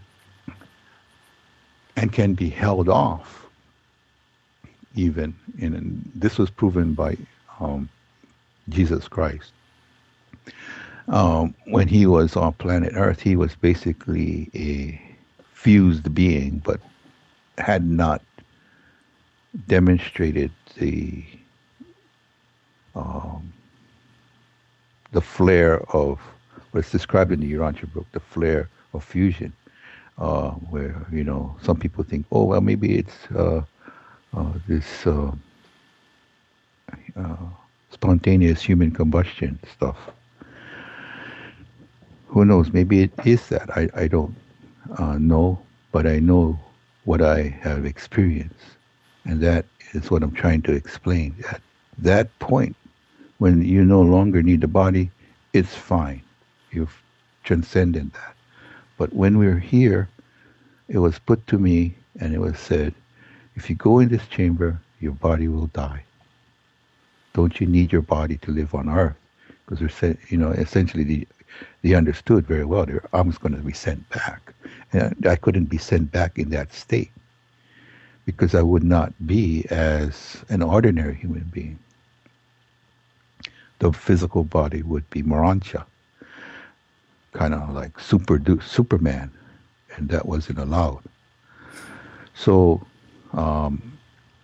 [SPEAKER 2] and can be held off even. In, and this was proven by um, Jesus Christ. Um, when he was on planet Earth, he was basically a fused being, but had not demonstrated the um, the flare of what's described in the Urantia book, the flare of fusion, uh, where, you know, some people think, oh, well, maybe it's uh, uh, this uh, uh, spontaneous human combustion stuff. Who knows? Maybe it is that. I, I don't uh, know, but I know what I have experienced. And that is what I'm trying to explain. At that point, when you no longer need the body, it's fine. You've transcended that. But when we're here, it was put to me and it was said, if you go in this chamber, your body will die. Don't you need your body to live on earth? Because they're saying, you know, essentially the, they understood very well, their arm's going to be sent back. And I couldn't be sent back in that state because I would not be as an ordinary human being. the physical body would be Morontia, kind of like super Superman, and that wasn't allowed. So, um,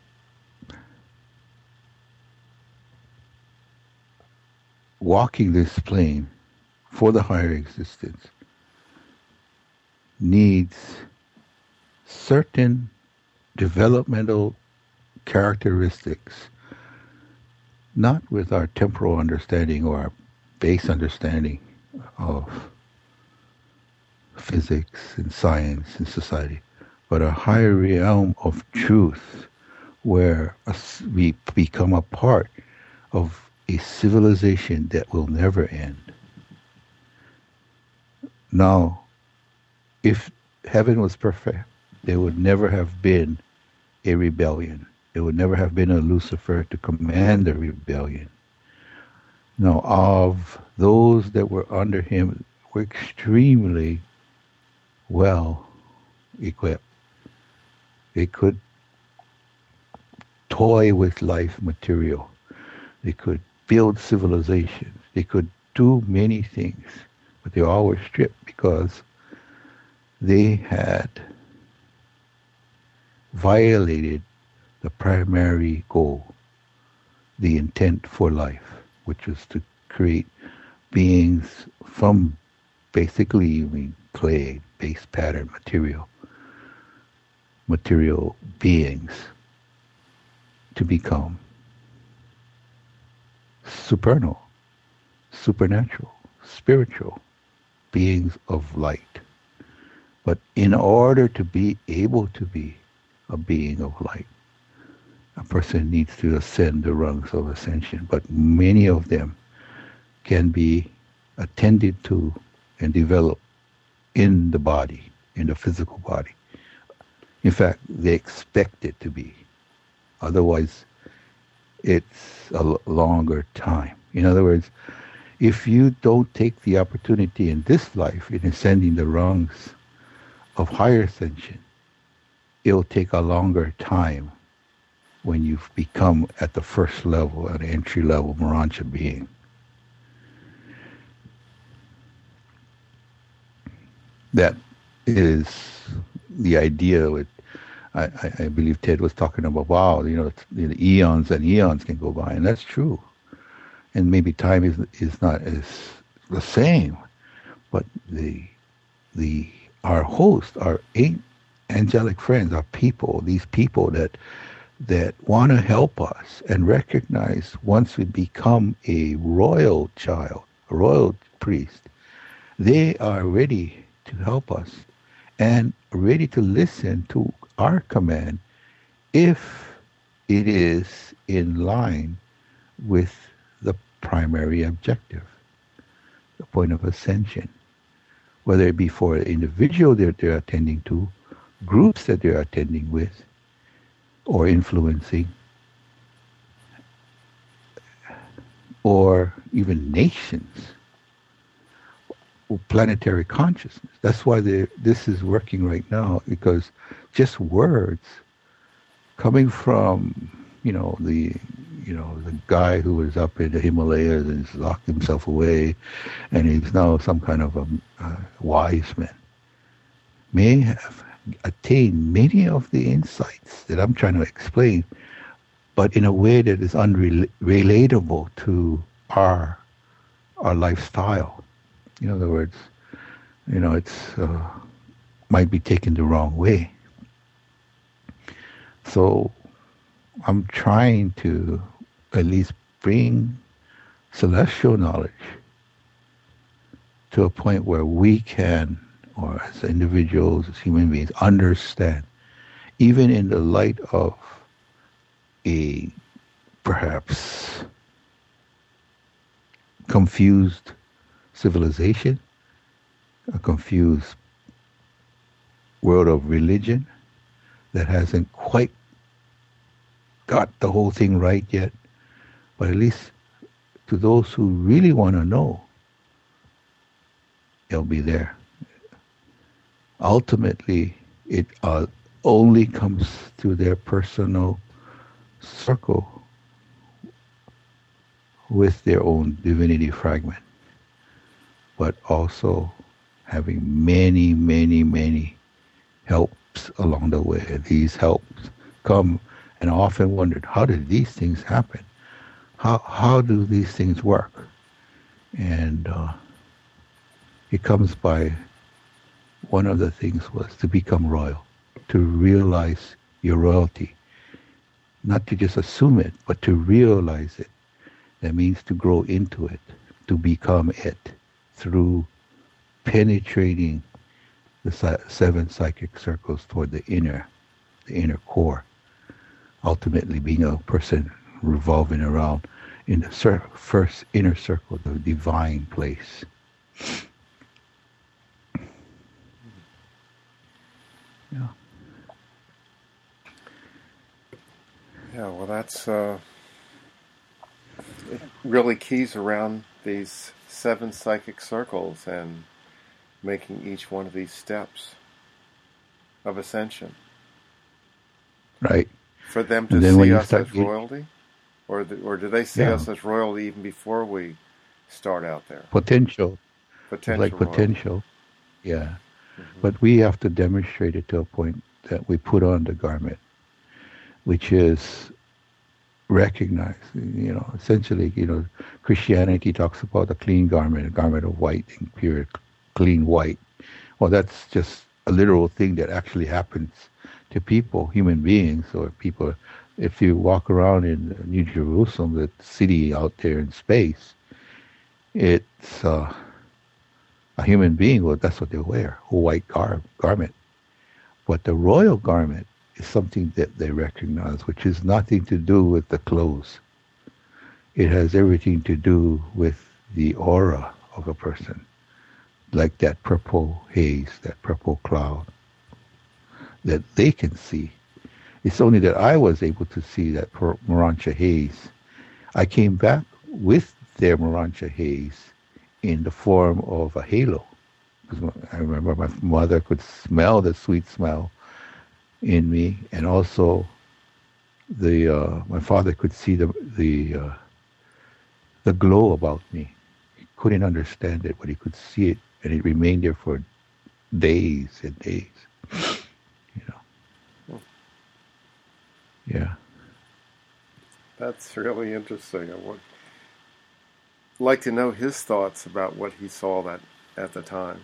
[SPEAKER 2] walking this plane for the higher existence needs certain developmental characteristics, not with our temporal understanding or our base understanding of physics and science and society, but a higher realm of truth where we become a part of a civilization that will never end. Now, if heaven was perfect, there would never have been a rebellion. There would never have been a Lucifer to command a rebellion. Now, of those that were under him were extremely well equipped. They could toy with life material. They could build civilizations. They could do many things, but they all were stripped because they had violated the primary goal, the intent for life, which was to create beings from basically I mean, clay, base pattern material, material beings to become supernal, supernatural, spiritual beings of light. But in order to be able to be a being of light, a person needs to ascend the rungs of ascension. But many of them can be attended to and developed in the body, in the physical body. In fact, they expect it to be. Otherwise, it's a longer time. In other words, if you don't take the opportunity in this life in ascending the rungs of higher ascension, it'll take a longer time when you've become at the first level, an entry level Morontia being. That is the idea with, I, I, I believe Ted was talking about, wow, you know, the eons and eons can go by, and that's true. And maybe time is is not as the same, but the the our host, our eight angelic friends, our people, these people that that want to help us and recognize once we become a royal child, a royal priest, they are ready to help us and ready to listen to our command if it is in line with the primary objective, the point of ascension, whether it be for an individual that they're attending to, groups that they're attending with, or influencing, or even nations, or planetary consciousness. That's why this is working right now, because just words coming from, you know, the, you know, the guy who was up in the Himalayas and has locked himself away, and he's now some kind of a, a wise man, may have attained many of the insights that I'm trying to explain, but in a way that is unrelatable to our our lifestyle. In other words, you know, it's uh, might be taken the wrong way. So I'm trying to at least bring celestial knowledge to a point where we can, or as individuals, as human beings, understand, even in the light of a perhaps confused civilization, a confused world of religion that hasn't quite got the whole thing right yet, but at least to those who really want to know, it'll be there. Ultimately, it uh, only comes through their personal circle with their own divinity fragment, but also having many, many, many helps along the way. These helps come, and I often wondered, how did these things happen? How how do these things work? And uh, it comes by, one of the things was to become royal, to realize your royalty, not to just assume it, but to realize it. That means to grow into it, to become it through penetrating the seven psychic circles toward the inner, the inner core, ultimately being a person revolving around in the cir- first inner circle, the divine place. Yeah.
[SPEAKER 1] Yeah, well, that's uh, it really keys around these seven psychic circles and making each one of these steps of ascension.
[SPEAKER 2] Right.
[SPEAKER 1] For them to see us as getting, royalty? Or the, or do they see yeah. us as royalty even before we start out there?
[SPEAKER 2] Potential.
[SPEAKER 1] Potential.
[SPEAKER 2] Like potential. Royalty. Yeah. Mm-hmm. But we have to demonstrate it to a point that we put on the garment, which is recognized. You know, essentially, you know, Christianity talks about a clean garment, a garment of white and pure, clean white. Well, that's just a literal thing that actually happens to people, human beings, or people. If you walk around in New Jerusalem, the city out there in space, it's uh, a human being. Well, that's what they wear, a white gar- garment. But the royal garment is something that they recognize, which has nothing to do with the clothes. It has everything to do with the aura of a person, like that purple haze, that purple cloud that they can see. It's only that I was able to see that Morancha haze. I came back with their Morancha haze in the form of a halo. Because I remember my mother could smell the sweet smell in me, and also the uh, my father could see the the uh, the glow about me. He couldn't understand it, but he could see it, and it remained there for days and days. You know. Yeah.
[SPEAKER 1] That's really interesting. I would like to know his thoughts about what he saw that at the time.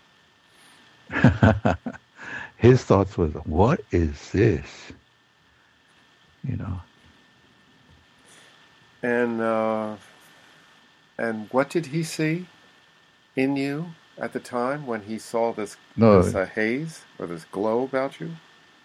[SPEAKER 2] His thoughts was, what is this? You know.
[SPEAKER 1] And uh, and what did he see in you at the time when he saw this,
[SPEAKER 2] no.
[SPEAKER 1] this uh, haze or this glow about you?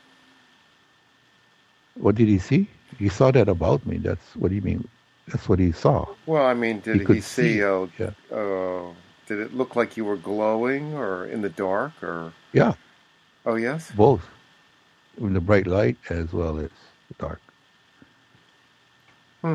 [SPEAKER 2] What did he see? He saw that about me. That's what do you mean? That's what he saw.
[SPEAKER 1] Well, I mean, did he, he see? see uh,
[SPEAKER 2] yeah.
[SPEAKER 1] uh, did it look like you were glowing, or in the dark, or?
[SPEAKER 2] Yeah.
[SPEAKER 1] Oh yes.
[SPEAKER 2] Both, in the bright light as well as the dark.
[SPEAKER 1] Hmm.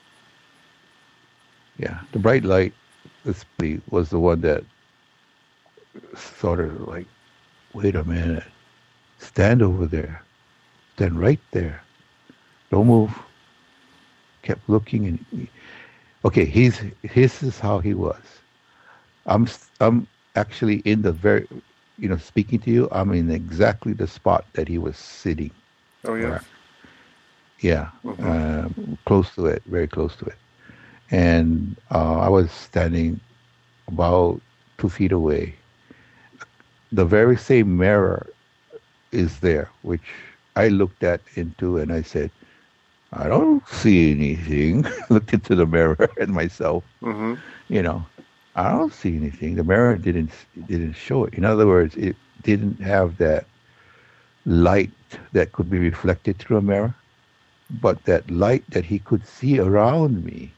[SPEAKER 2] Yeah, the bright light was the one that sort of like, wait a minute, stand over there. Then right there, don't move. Kept looking, and okay, he's his is how he was. I'm I'm actually in the very, you know, speaking to you. I'm in exactly the spot that he was sitting.
[SPEAKER 1] Oh yes.
[SPEAKER 2] Right. Yeah,
[SPEAKER 1] mm-hmm.
[SPEAKER 2] um, close to it, very close to it, and uh, I was standing about two feet away. The very same mirror is there, which I looked at into, and I said, I don't see anything. Looked into the mirror at myself.
[SPEAKER 1] Mm-hmm.
[SPEAKER 2] You know, I don't see anything. The mirror didn't didn't show it. In other words, it didn't have that light that could be reflected through a mirror, but that light that he could see around me,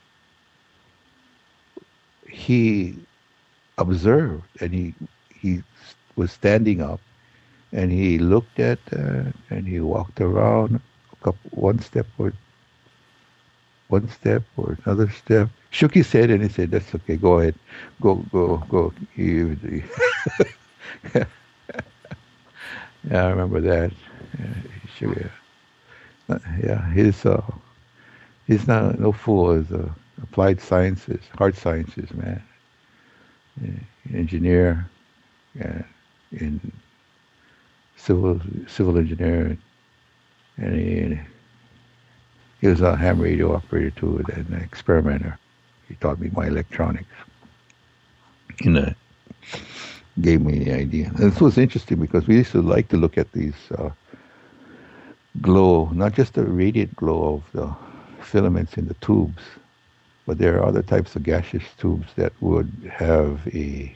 [SPEAKER 2] he observed, and he he was standing up. And he looked at that, and he walked around a couple, one step or one step or another step. Shook his head, and he said, "That's okay. Go ahead, go, go, go." He, he yeah, I remember that. Yeah, he shook, yeah, yeah he's uh, he's not no fool as a applied sciences, hard sciences, man. Yeah, engineer, yeah, in civil civil engineer, and he, he was a ham radio operator too, and an experimenter. He taught me my electronics. You know, gave me the idea. And this was interesting because we used to like to look at these uh, glow, not just the radiant glow of the filaments in the tubes, but there are other types of gaseous tubes that would have a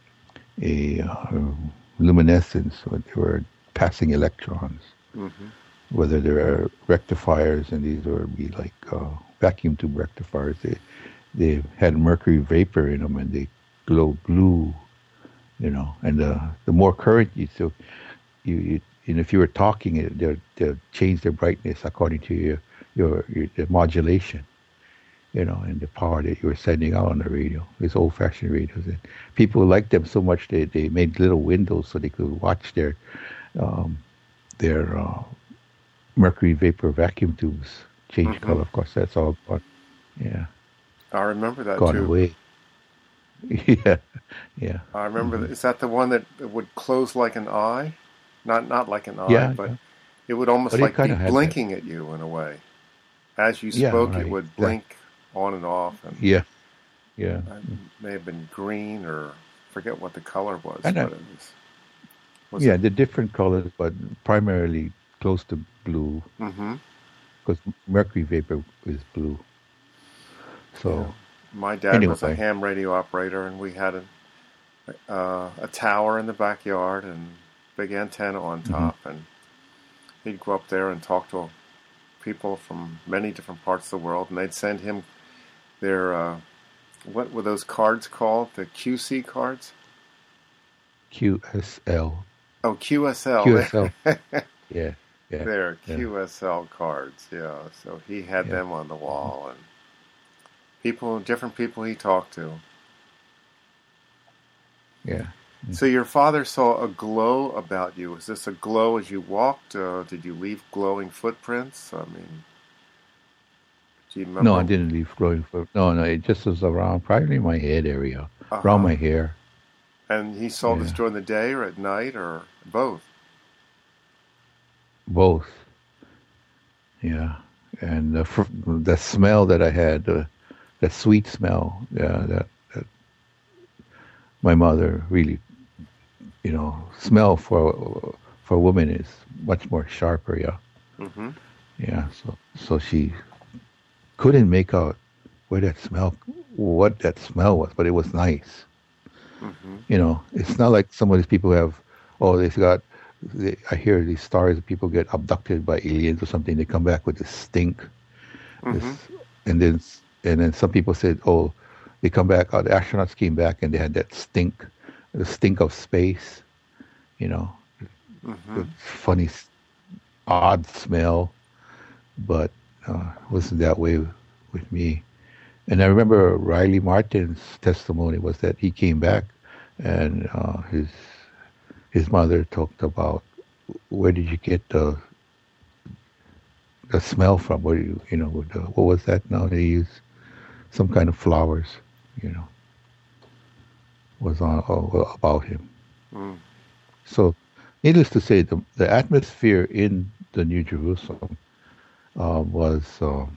[SPEAKER 2] a uh, luminescence when they were passing electrons. Mm-hmm. Whether there are rectifiers, and these would be like uh, vacuum tube rectifiers. They they had mercury vapor in them, and they glow blue, you know. And the the more current you took, you, you and if you were talking, it they'll they'll change their brightness according to your your, your the modulation, you know, and the power that you were sending out on the radio. These old-fashioned radios, and people liked them so much they they made little windows so they could watch their um, their uh, mercury vapor vacuum tubes change mm-hmm. color. Of course, that's all gone. Yeah,
[SPEAKER 1] I remember that
[SPEAKER 2] gone
[SPEAKER 1] too.
[SPEAKER 2] away. yeah, yeah.
[SPEAKER 1] I remember. Mm-hmm. That. Is that the one that would close like an eye? Not not like an eye,
[SPEAKER 2] yeah,
[SPEAKER 1] but
[SPEAKER 2] yeah.
[SPEAKER 1] it would almost
[SPEAKER 2] but
[SPEAKER 1] like be blinking
[SPEAKER 2] that.
[SPEAKER 1] at you in a way. As you
[SPEAKER 2] yeah,
[SPEAKER 1] spoke,
[SPEAKER 2] right.
[SPEAKER 1] it would blink that. on and off. And
[SPEAKER 2] yeah, yeah.
[SPEAKER 1] It may have been green or forget what the color was.
[SPEAKER 2] I know.
[SPEAKER 1] But it was, was
[SPEAKER 2] yeah,
[SPEAKER 1] it?
[SPEAKER 2] the different colors, but primarily close to blue, because mm-hmm. mercury vapor is blue. So,
[SPEAKER 1] yeah. My dad
[SPEAKER 2] anyway.
[SPEAKER 1] was a ham radio operator, and we had a uh, a tower in the backyard and big antenna on top, mm-hmm. and he'd go up there and talk to people from many different parts of the world, and they'd send him their uh, what were those cards called? The Q C cards?
[SPEAKER 2] Q S L.
[SPEAKER 1] Oh, Q S L.
[SPEAKER 2] Q S L. yeah, yeah.
[SPEAKER 1] They're
[SPEAKER 2] yeah.
[SPEAKER 1] Q S L cards, yeah. So he had yeah. them on the wall, and people, different people he talked to.
[SPEAKER 2] Yeah.
[SPEAKER 1] So your father saw a glow about you. Was this a glow as you walked? Uh, did you leave glowing footprints? I mean, do you remember?
[SPEAKER 2] No, I didn't leave glowing footprints. No, no, it just was around, probably my head area, uh-huh. around my hair.
[SPEAKER 1] And he saw yeah. this during the day or at night or both?
[SPEAKER 2] Both. Yeah. And the, fr- the smell that I had, uh, that sweet smell, yeah, that, that my mother really, you know, smell for for a woman is much more sharper, yeah. Mm-hmm. Yeah, so so she couldn't make out where that smell, what that smell was, but it was nice. Mm-hmm. You know, it's not like some of these people have, oh, they've got, they, I hear these stories of people get abducted by aliens or something, they come back with this stink. Mm-hmm. This, and then and then some people said, oh, they come back, oh, the astronauts came back and they had that stink, the stink of space, you know, mm-hmm. the funny, odd smell, but uh, it wasn't that way with me. And I remember Riley Martin's testimony was that he came back and uh, his his mother talked about, where did you get the the smell from? Where you you know the, what was that? Now they use some kind of flowers, you know, was on uh, about him. Mm. So, needless to say, the the atmosphere in the New Jerusalem uh, was. Um,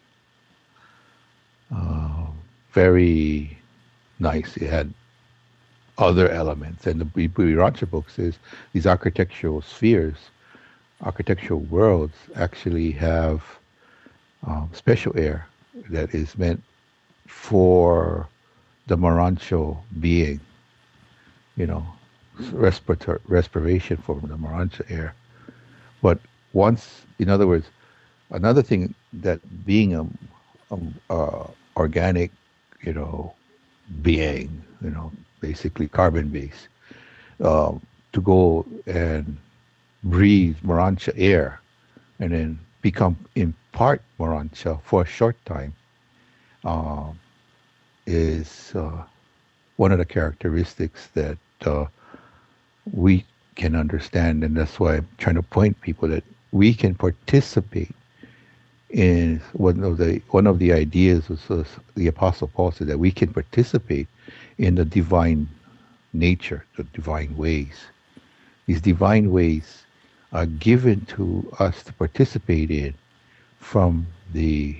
[SPEAKER 2] Uh, very nice. It had other elements, and the Buri Rancha book says these architectural spheres, architectural worlds, actually have um, special air that is meant for the Morancho being, you know, respirator- respiration for the Morancho air. But once, in other words, another thing that being a um, uh, organic, you know, being, you know, basically carbon-based, uh, to go and breathe Morancha air and then become in part Morancha for a short time uh, is uh, one of the characteristics that uh, we can understand, and that's why I'm trying to point people that we can participate is one of the one of the ideas was, was the Apostle Paul said that we can participate in the divine nature, the divine ways. These divine ways are given to us to participate in from the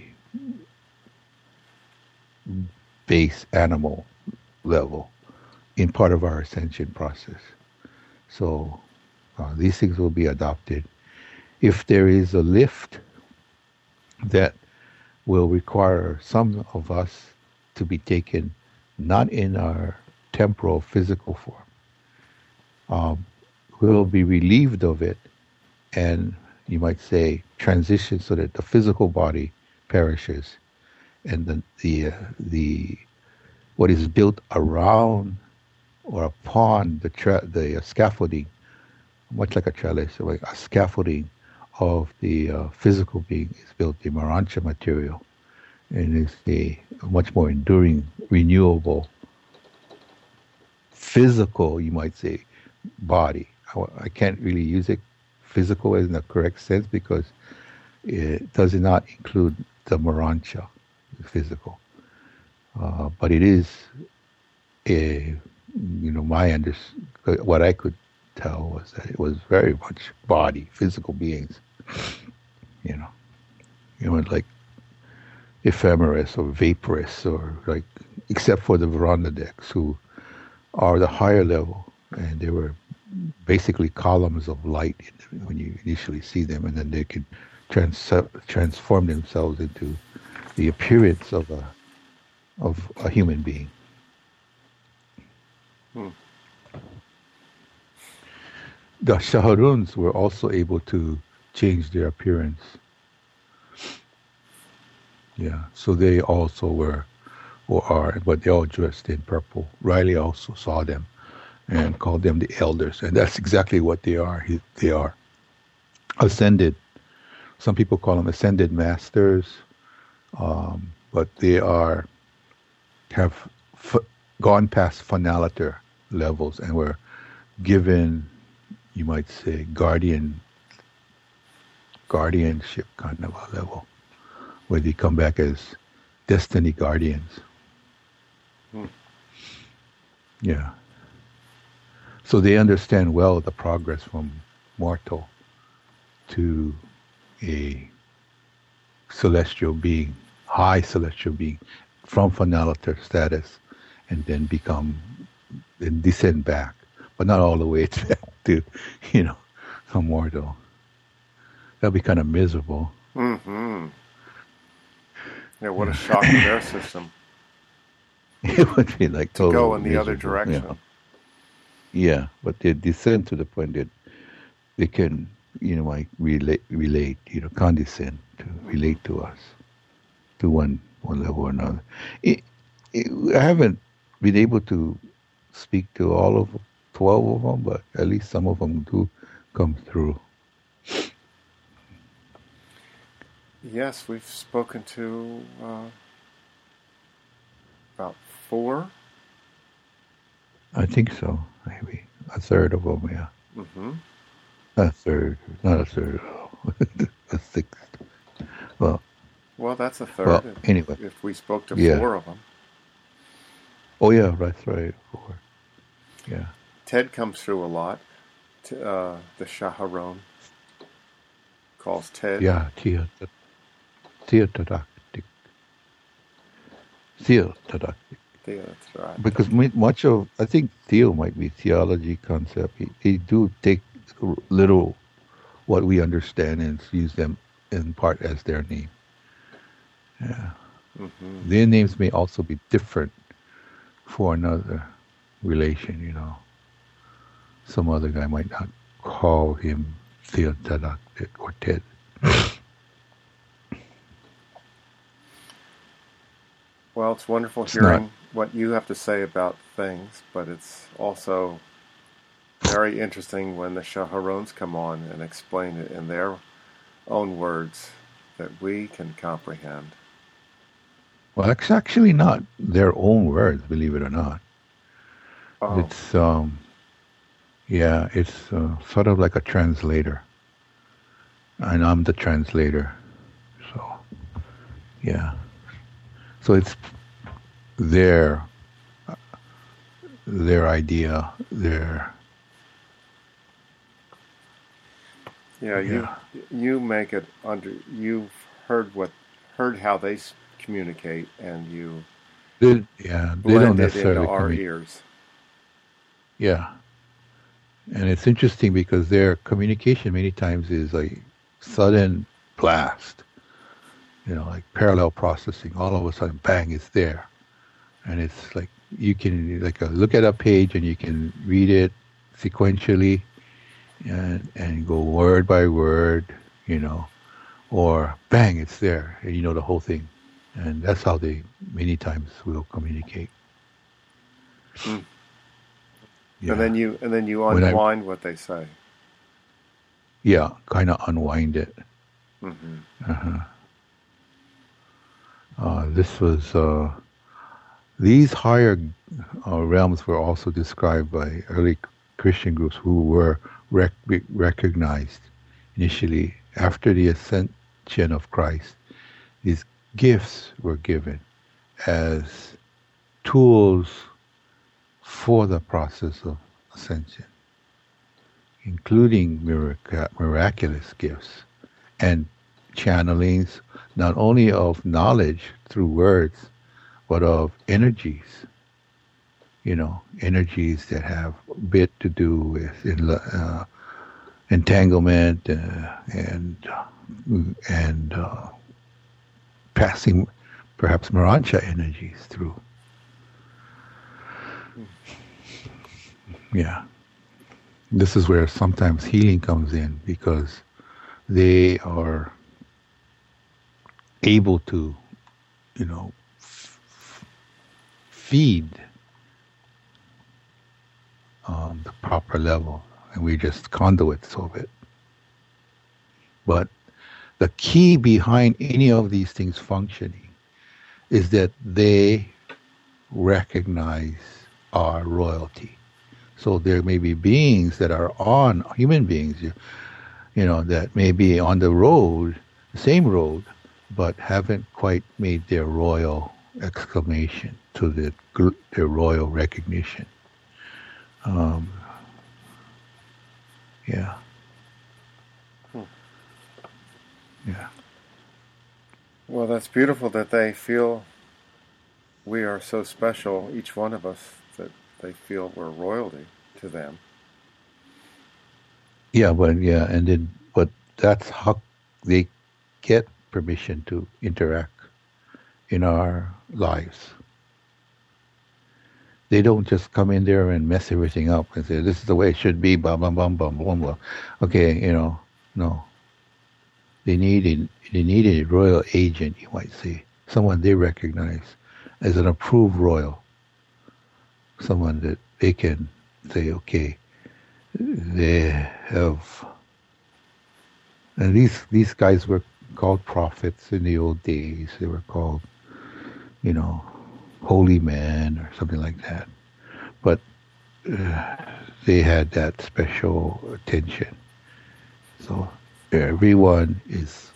[SPEAKER 2] base animal level in part of our ascension process. So uh, these things will be adopted. If there is a lift that will require some of us to be taken not in our temporal physical form, um, we'll be relieved of it, and you might say transition so that the physical body perishes, and the the uh, the what is built around or upon the tra- the uh, scaffolding, much like a trellis, like a scaffolding of the uh, physical being is built the Marancha material, and is a much more enduring, renewable, physical, you might say, body. I, I can't really use it physical in the correct sense because it does not include the Marancha, the physical. Uh, but it is a, you know, my under, what I could tell was that it was very much body, physical beings, you know, you know, like ephemeris or vaporous, or like, except for the Verandadeks, who are the higher level, and they were basically columns of light when you initially see them, and then they can trans- transform themselves into the appearance of a of a human being.
[SPEAKER 1] Hmm.
[SPEAKER 2] The Shaharuns were also able to change their appearance. Yeah, so they also were, or are, but they all dressed in purple. Riley also saw them and called them the elders, and that's exactly what they are. He, they are ascended. Some people call them ascended masters, um, but they are have f- gone past finaliter levels and were given, you might say, guardian guardianship kind of a level, where they come back as destiny guardians.
[SPEAKER 1] Hmm.
[SPEAKER 2] Yeah. So they understand well the progress from mortal to a celestial being, high celestial being, from finaliter status, and then become, and descend back, but not all the way back to, you know, a mortal. That'd be kind of miserable.
[SPEAKER 1] Mm-hmm. Yeah, what a shock to their system.
[SPEAKER 2] It would be like
[SPEAKER 1] to
[SPEAKER 2] totally
[SPEAKER 1] go in the
[SPEAKER 2] miserable,
[SPEAKER 1] other direction.
[SPEAKER 2] Yeah. Yeah, but they descend to the point that they can, you know, like relate, relate, you know, condescend to relate to us, to one one level or another. It, it, I haven't been able to speak to all of twelve of them, but at least some of them do come through.
[SPEAKER 1] Yes, we've spoken to uh, about four.
[SPEAKER 2] I think so, maybe a third of them, yeah.
[SPEAKER 1] Mm-hmm.
[SPEAKER 2] A third, not a third, a sixth. Well,
[SPEAKER 1] well, that's a third.
[SPEAKER 2] Well,
[SPEAKER 1] if,
[SPEAKER 2] anyway,
[SPEAKER 1] if we spoke to
[SPEAKER 2] yeah.
[SPEAKER 1] four of them.
[SPEAKER 2] Oh yeah, that's right, four. Yeah.
[SPEAKER 1] Ted comes through a lot. To, uh, the Shaharon calls Ted.
[SPEAKER 2] Yeah, Tia, theotodactic. Theotodactic.
[SPEAKER 1] Theo, that's right.
[SPEAKER 2] Because much of, I think Theo might be theology concept. He, they do take little what we understand and use them in part as their name. Yeah. Mm-hmm. Their names may also be different for another relation, you know. Some other guy might not call him theotodactic or Ted.
[SPEAKER 1] Well, it's wonderful it's hearing not. what you have to say about things, but it's also very interesting when the Shaharons come on and explain it in their own words that we can comprehend.
[SPEAKER 2] Well, it's actually not their own words, believe it or not. Oh. It's, um, yeah, it's uh, sort of like a translator. And I'm the translator. So Yeah. So it's their their idea, their
[SPEAKER 1] Yeah, you
[SPEAKER 2] yeah.
[SPEAKER 1] you make it under. You've heard what heard how they s- communicate, and you
[SPEAKER 2] They, yeah, they don't
[SPEAKER 1] blend it into
[SPEAKER 2] necessarily
[SPEAKER 1] our
[SPEAKER 2] communicate.
[SPEAKER 1] ears.
[SPEAKER 2] Yeah. And it's interesting because their communication many times is like sudden blast, you know, like parallel processing. All of a sudden, bang, it's there. And it's like you can like uh, look at a page and you can read it sequentially and and go word by word, you know, or bang, it's there, and you know the whole thing. And that's how they many times will communicate.
[SPEAKER 1] Mm. And
[SPEAKER 2] Yeah.
[SPEAKER 1] then you and then you
[SPEAKER 2] When I
[SPEAKER 1] unwind what they say.
[SPEAKER 2] yeah, kind of unwind it.
[SPEAKER 1] Hmm.
[SPEAKER 2] Uh-huh. Uh, this was uh, these higher uh, realms were also described by early Christian groups who were rec- recognized initially after the ascension of Christ. These gifts were given as tools for the process of ascension, including mirac- miraculous gifts and channelings, not only of knowledge through words, but of energies, you know, energies that have a bit to do with uh, entanglement uh, and and uh, passing perhaps Marancha energies through. Yeah. This is where sometimes healing comes in because they are able to, you know, f- feed um, the proper level, and we just conduits of it. But the key behind any of these things functioning is that they recognize our royalty. So there may be beings that are on, human beings, you, you know, that may be on the road, the same road, but haven't quite made their royal exclamation to the, their royal recognition. Um, yeah,
[SPEAKER 1] Hmm.
[SPEAKER 2] yeah.
[SPEAKER 1] Well, that's beautiful that they feel we are so special, each one of us, that they feel we're royalty to them.
[SPEAKER 2] Yeah, but yeah, and then, but that's how they get permission to interact in our lives. They don't just come in there and mess everything up and say, this is the way it should be, blah, blah, blah, blah, blah, blah. Okay, you know, no. They need a, they need a royal agent, you might say, someone they recognize as an approved royal, someone that they can say, okay, they have, and these these guys were called prophets in the old days. They were called, you know, holy men or something like that. But uh, they had that special attention. So everyone is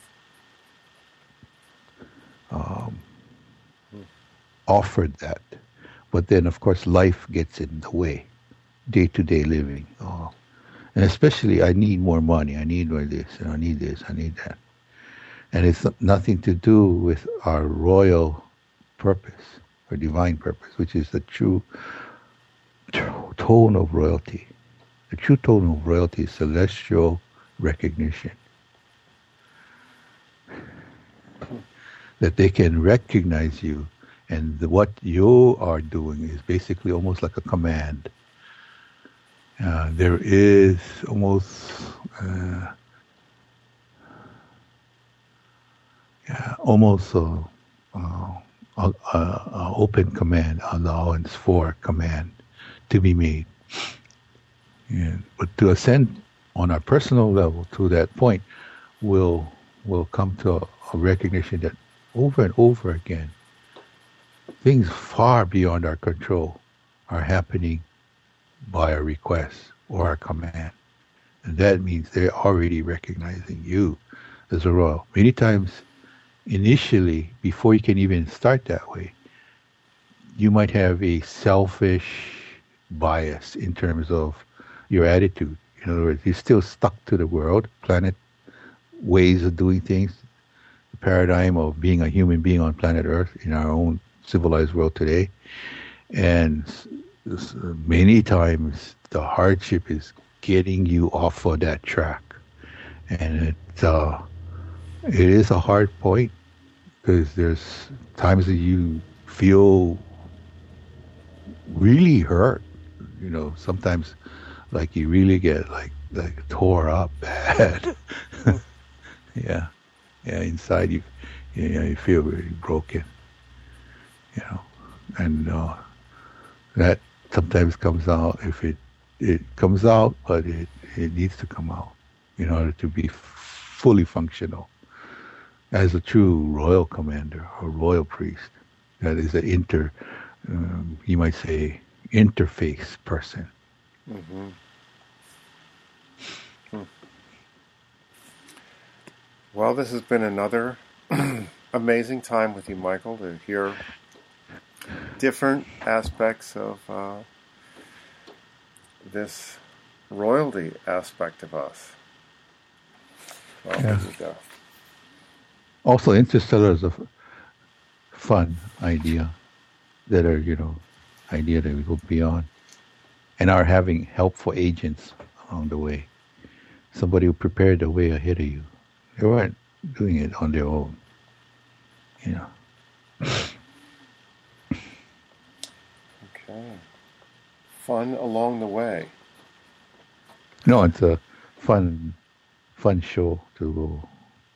[SPEAKER 2] um, offered that. But then, of course, life gets in the way, day-to-day living. Oh, and especially, I need more money. I need more this, and I need this, I need that. And it's nothing to do with our royal purpose or divine purpose, which is the true t- tone of royalty. The true tone of royalty is celestial recognition. That they can recognize you, and the, what you are doing is basically almost like a command. Uh, there is almost uh, yeah, almost a, uh, a, a, a open command, allowance for command to be made. And, but to ascend on our personal level to that point will will come to a, a recognition that over and over again, things far beyond our control are happening by a request or a command. And that means they're already recognizing you as a royal. Many times initially, before you can even start that way, you might have a selfish bias in terms of your attitude. In other words, you're still stuck to the world, planet ways of doing things, the paradigm of being a human being on planet Earth in our own civilized world today. And many times the hardship is getting you off of that track. And it, uh, it is a hard point because there's times that you feel really hurt. You know, sometimes like you really get like like tore up bad. yeah, yeah. Inside you, you know, you feel really broken. You know, and uh, that sometimes comes out if it it comes out, but it it needs to come out in order to be fully functional as a true royal commander or royal priest. That is an inter, um, you might say, interface person.
[SPEAKER 1] Mm-hmm. Hmm. Well, this has been another amazing time with you, Michael, to hear different aspects of uh, this royalty aspect of us. Well,
[SPEAKER 2] Yeah.
[SPEAKER 1] there you go.
[SPEAKER 2] Also, interstellar is a f- fun idea that are, you know, idea that we go beyond and are having helpful agents along the way. Somebody who prepared the way ahead of you. They weren't doing it on their own. You know.
[SPEAKER 1] Okay. Fun along the way.
[SPEAKER 2] No, it's a fun, fun show to go,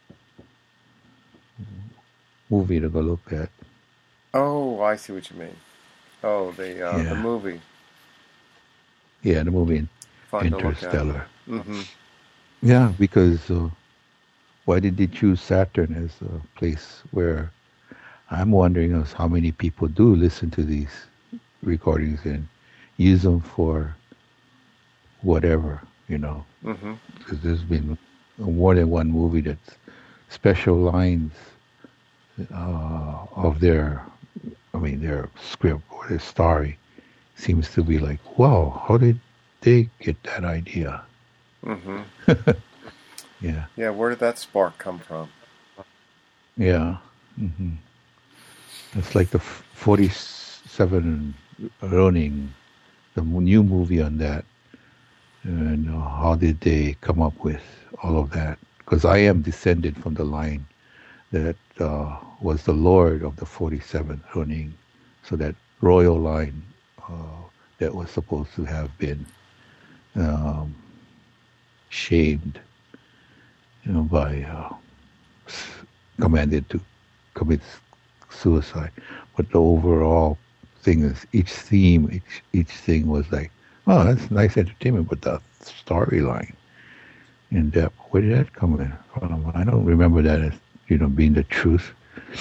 [SPEAKER 2] movie to go look at.
[SPEAKER 1] Oh, I see what you mean. Oh, the uh,
[SPEAKER 2] Yeah.
[SPEAKER 1] the movie.
[SPEAKER 2] Yeah, the movie
[SPEAKER 1] Fun to look at.
[SPEAKER 2] Interstellar.
[SPEAKER 1] Mm-hmm.
[SPEAKER 2] Yeah, because uh, why did they choose Saturn as a place where I'm wondering is how many people do listen to these recordings and use them for whatever, you know.
[SPEAKER 1] Mm-hmm.
[SPEAKER 2] Because there's been more than one movie that's special lines uh, of their, I mean, their script or their story seems to be like, wow, how did they get that idea?
[SPEAKER 1] Mm-hmm.
[SPEAKER 2] Yeah.
[SPEAKER 1] Yeah, where did that spark come from?
[SPEAKER 2] Yeah. Mm-hmm. It's like the forty-seven Ronin, the new movie on that. And uh, how did they come up with all of that? Because I am descended from the line that uh, was the lord of the forty-seven Ronin. So that royal line uh, that was supposed to have been um, shamed, you know, by uh, commanded to commit suicide. But the overall thing is each theme, each each thing was like, oh, that's nice entertainment, but the storyline in depth, where did that come in from? I don't remember that as, you know, being the truth.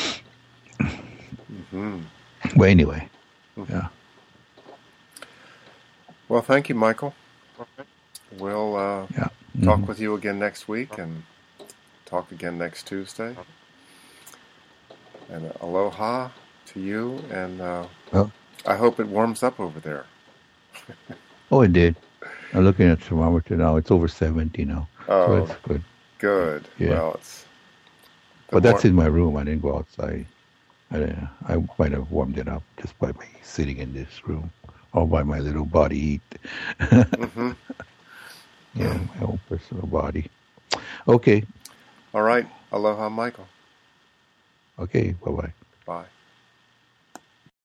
[SPEAKER 1] Mm-hmm.
[SPEAKER 2] But anyway,
[SPEAKER 1] Mm-hmm.
[SPEAKER 2] yeah.
[SPEAKER 1] Well, thank you, Michael. We'll uh,
[SPEAKER 2] Yeah.
[SPEAKER 1] talk
[SPEAKER 2] Mhm.
[SPEAKER 1] with you again next week and talk again next Tuesday. And aloha to you, and uh,
[SPEAKER 2] Well,
[SPEAKER 1] I hope it warms up over there.
[SPEAKER 2] oh, it did. I'm looking at the thermometer now. It's over seventy now. So
[SPEAKER 1] Oh,
[SPEAKER 2] that's good.
[SPEAKER 1] good.
[SPEAKER 2] Yeah.
[SPEAKER 1] Well, it's the
[SPEAKER 2] But that's
[SPEAKER 1] more-
[SPEAKER 2] in my room. I didn't go outside. I, I might have warmed it up just by me sitting in this room all by my little body heat.
[SPEAKER 1] Mhm.
[SPEAKER 2] Yeah, my own personal body. Okay.
[SPEAKER 1] All right. Aloha, Michael.
[SPEAKER 2] Okay. Bye-bye.
[SPEAKER 1] Bye.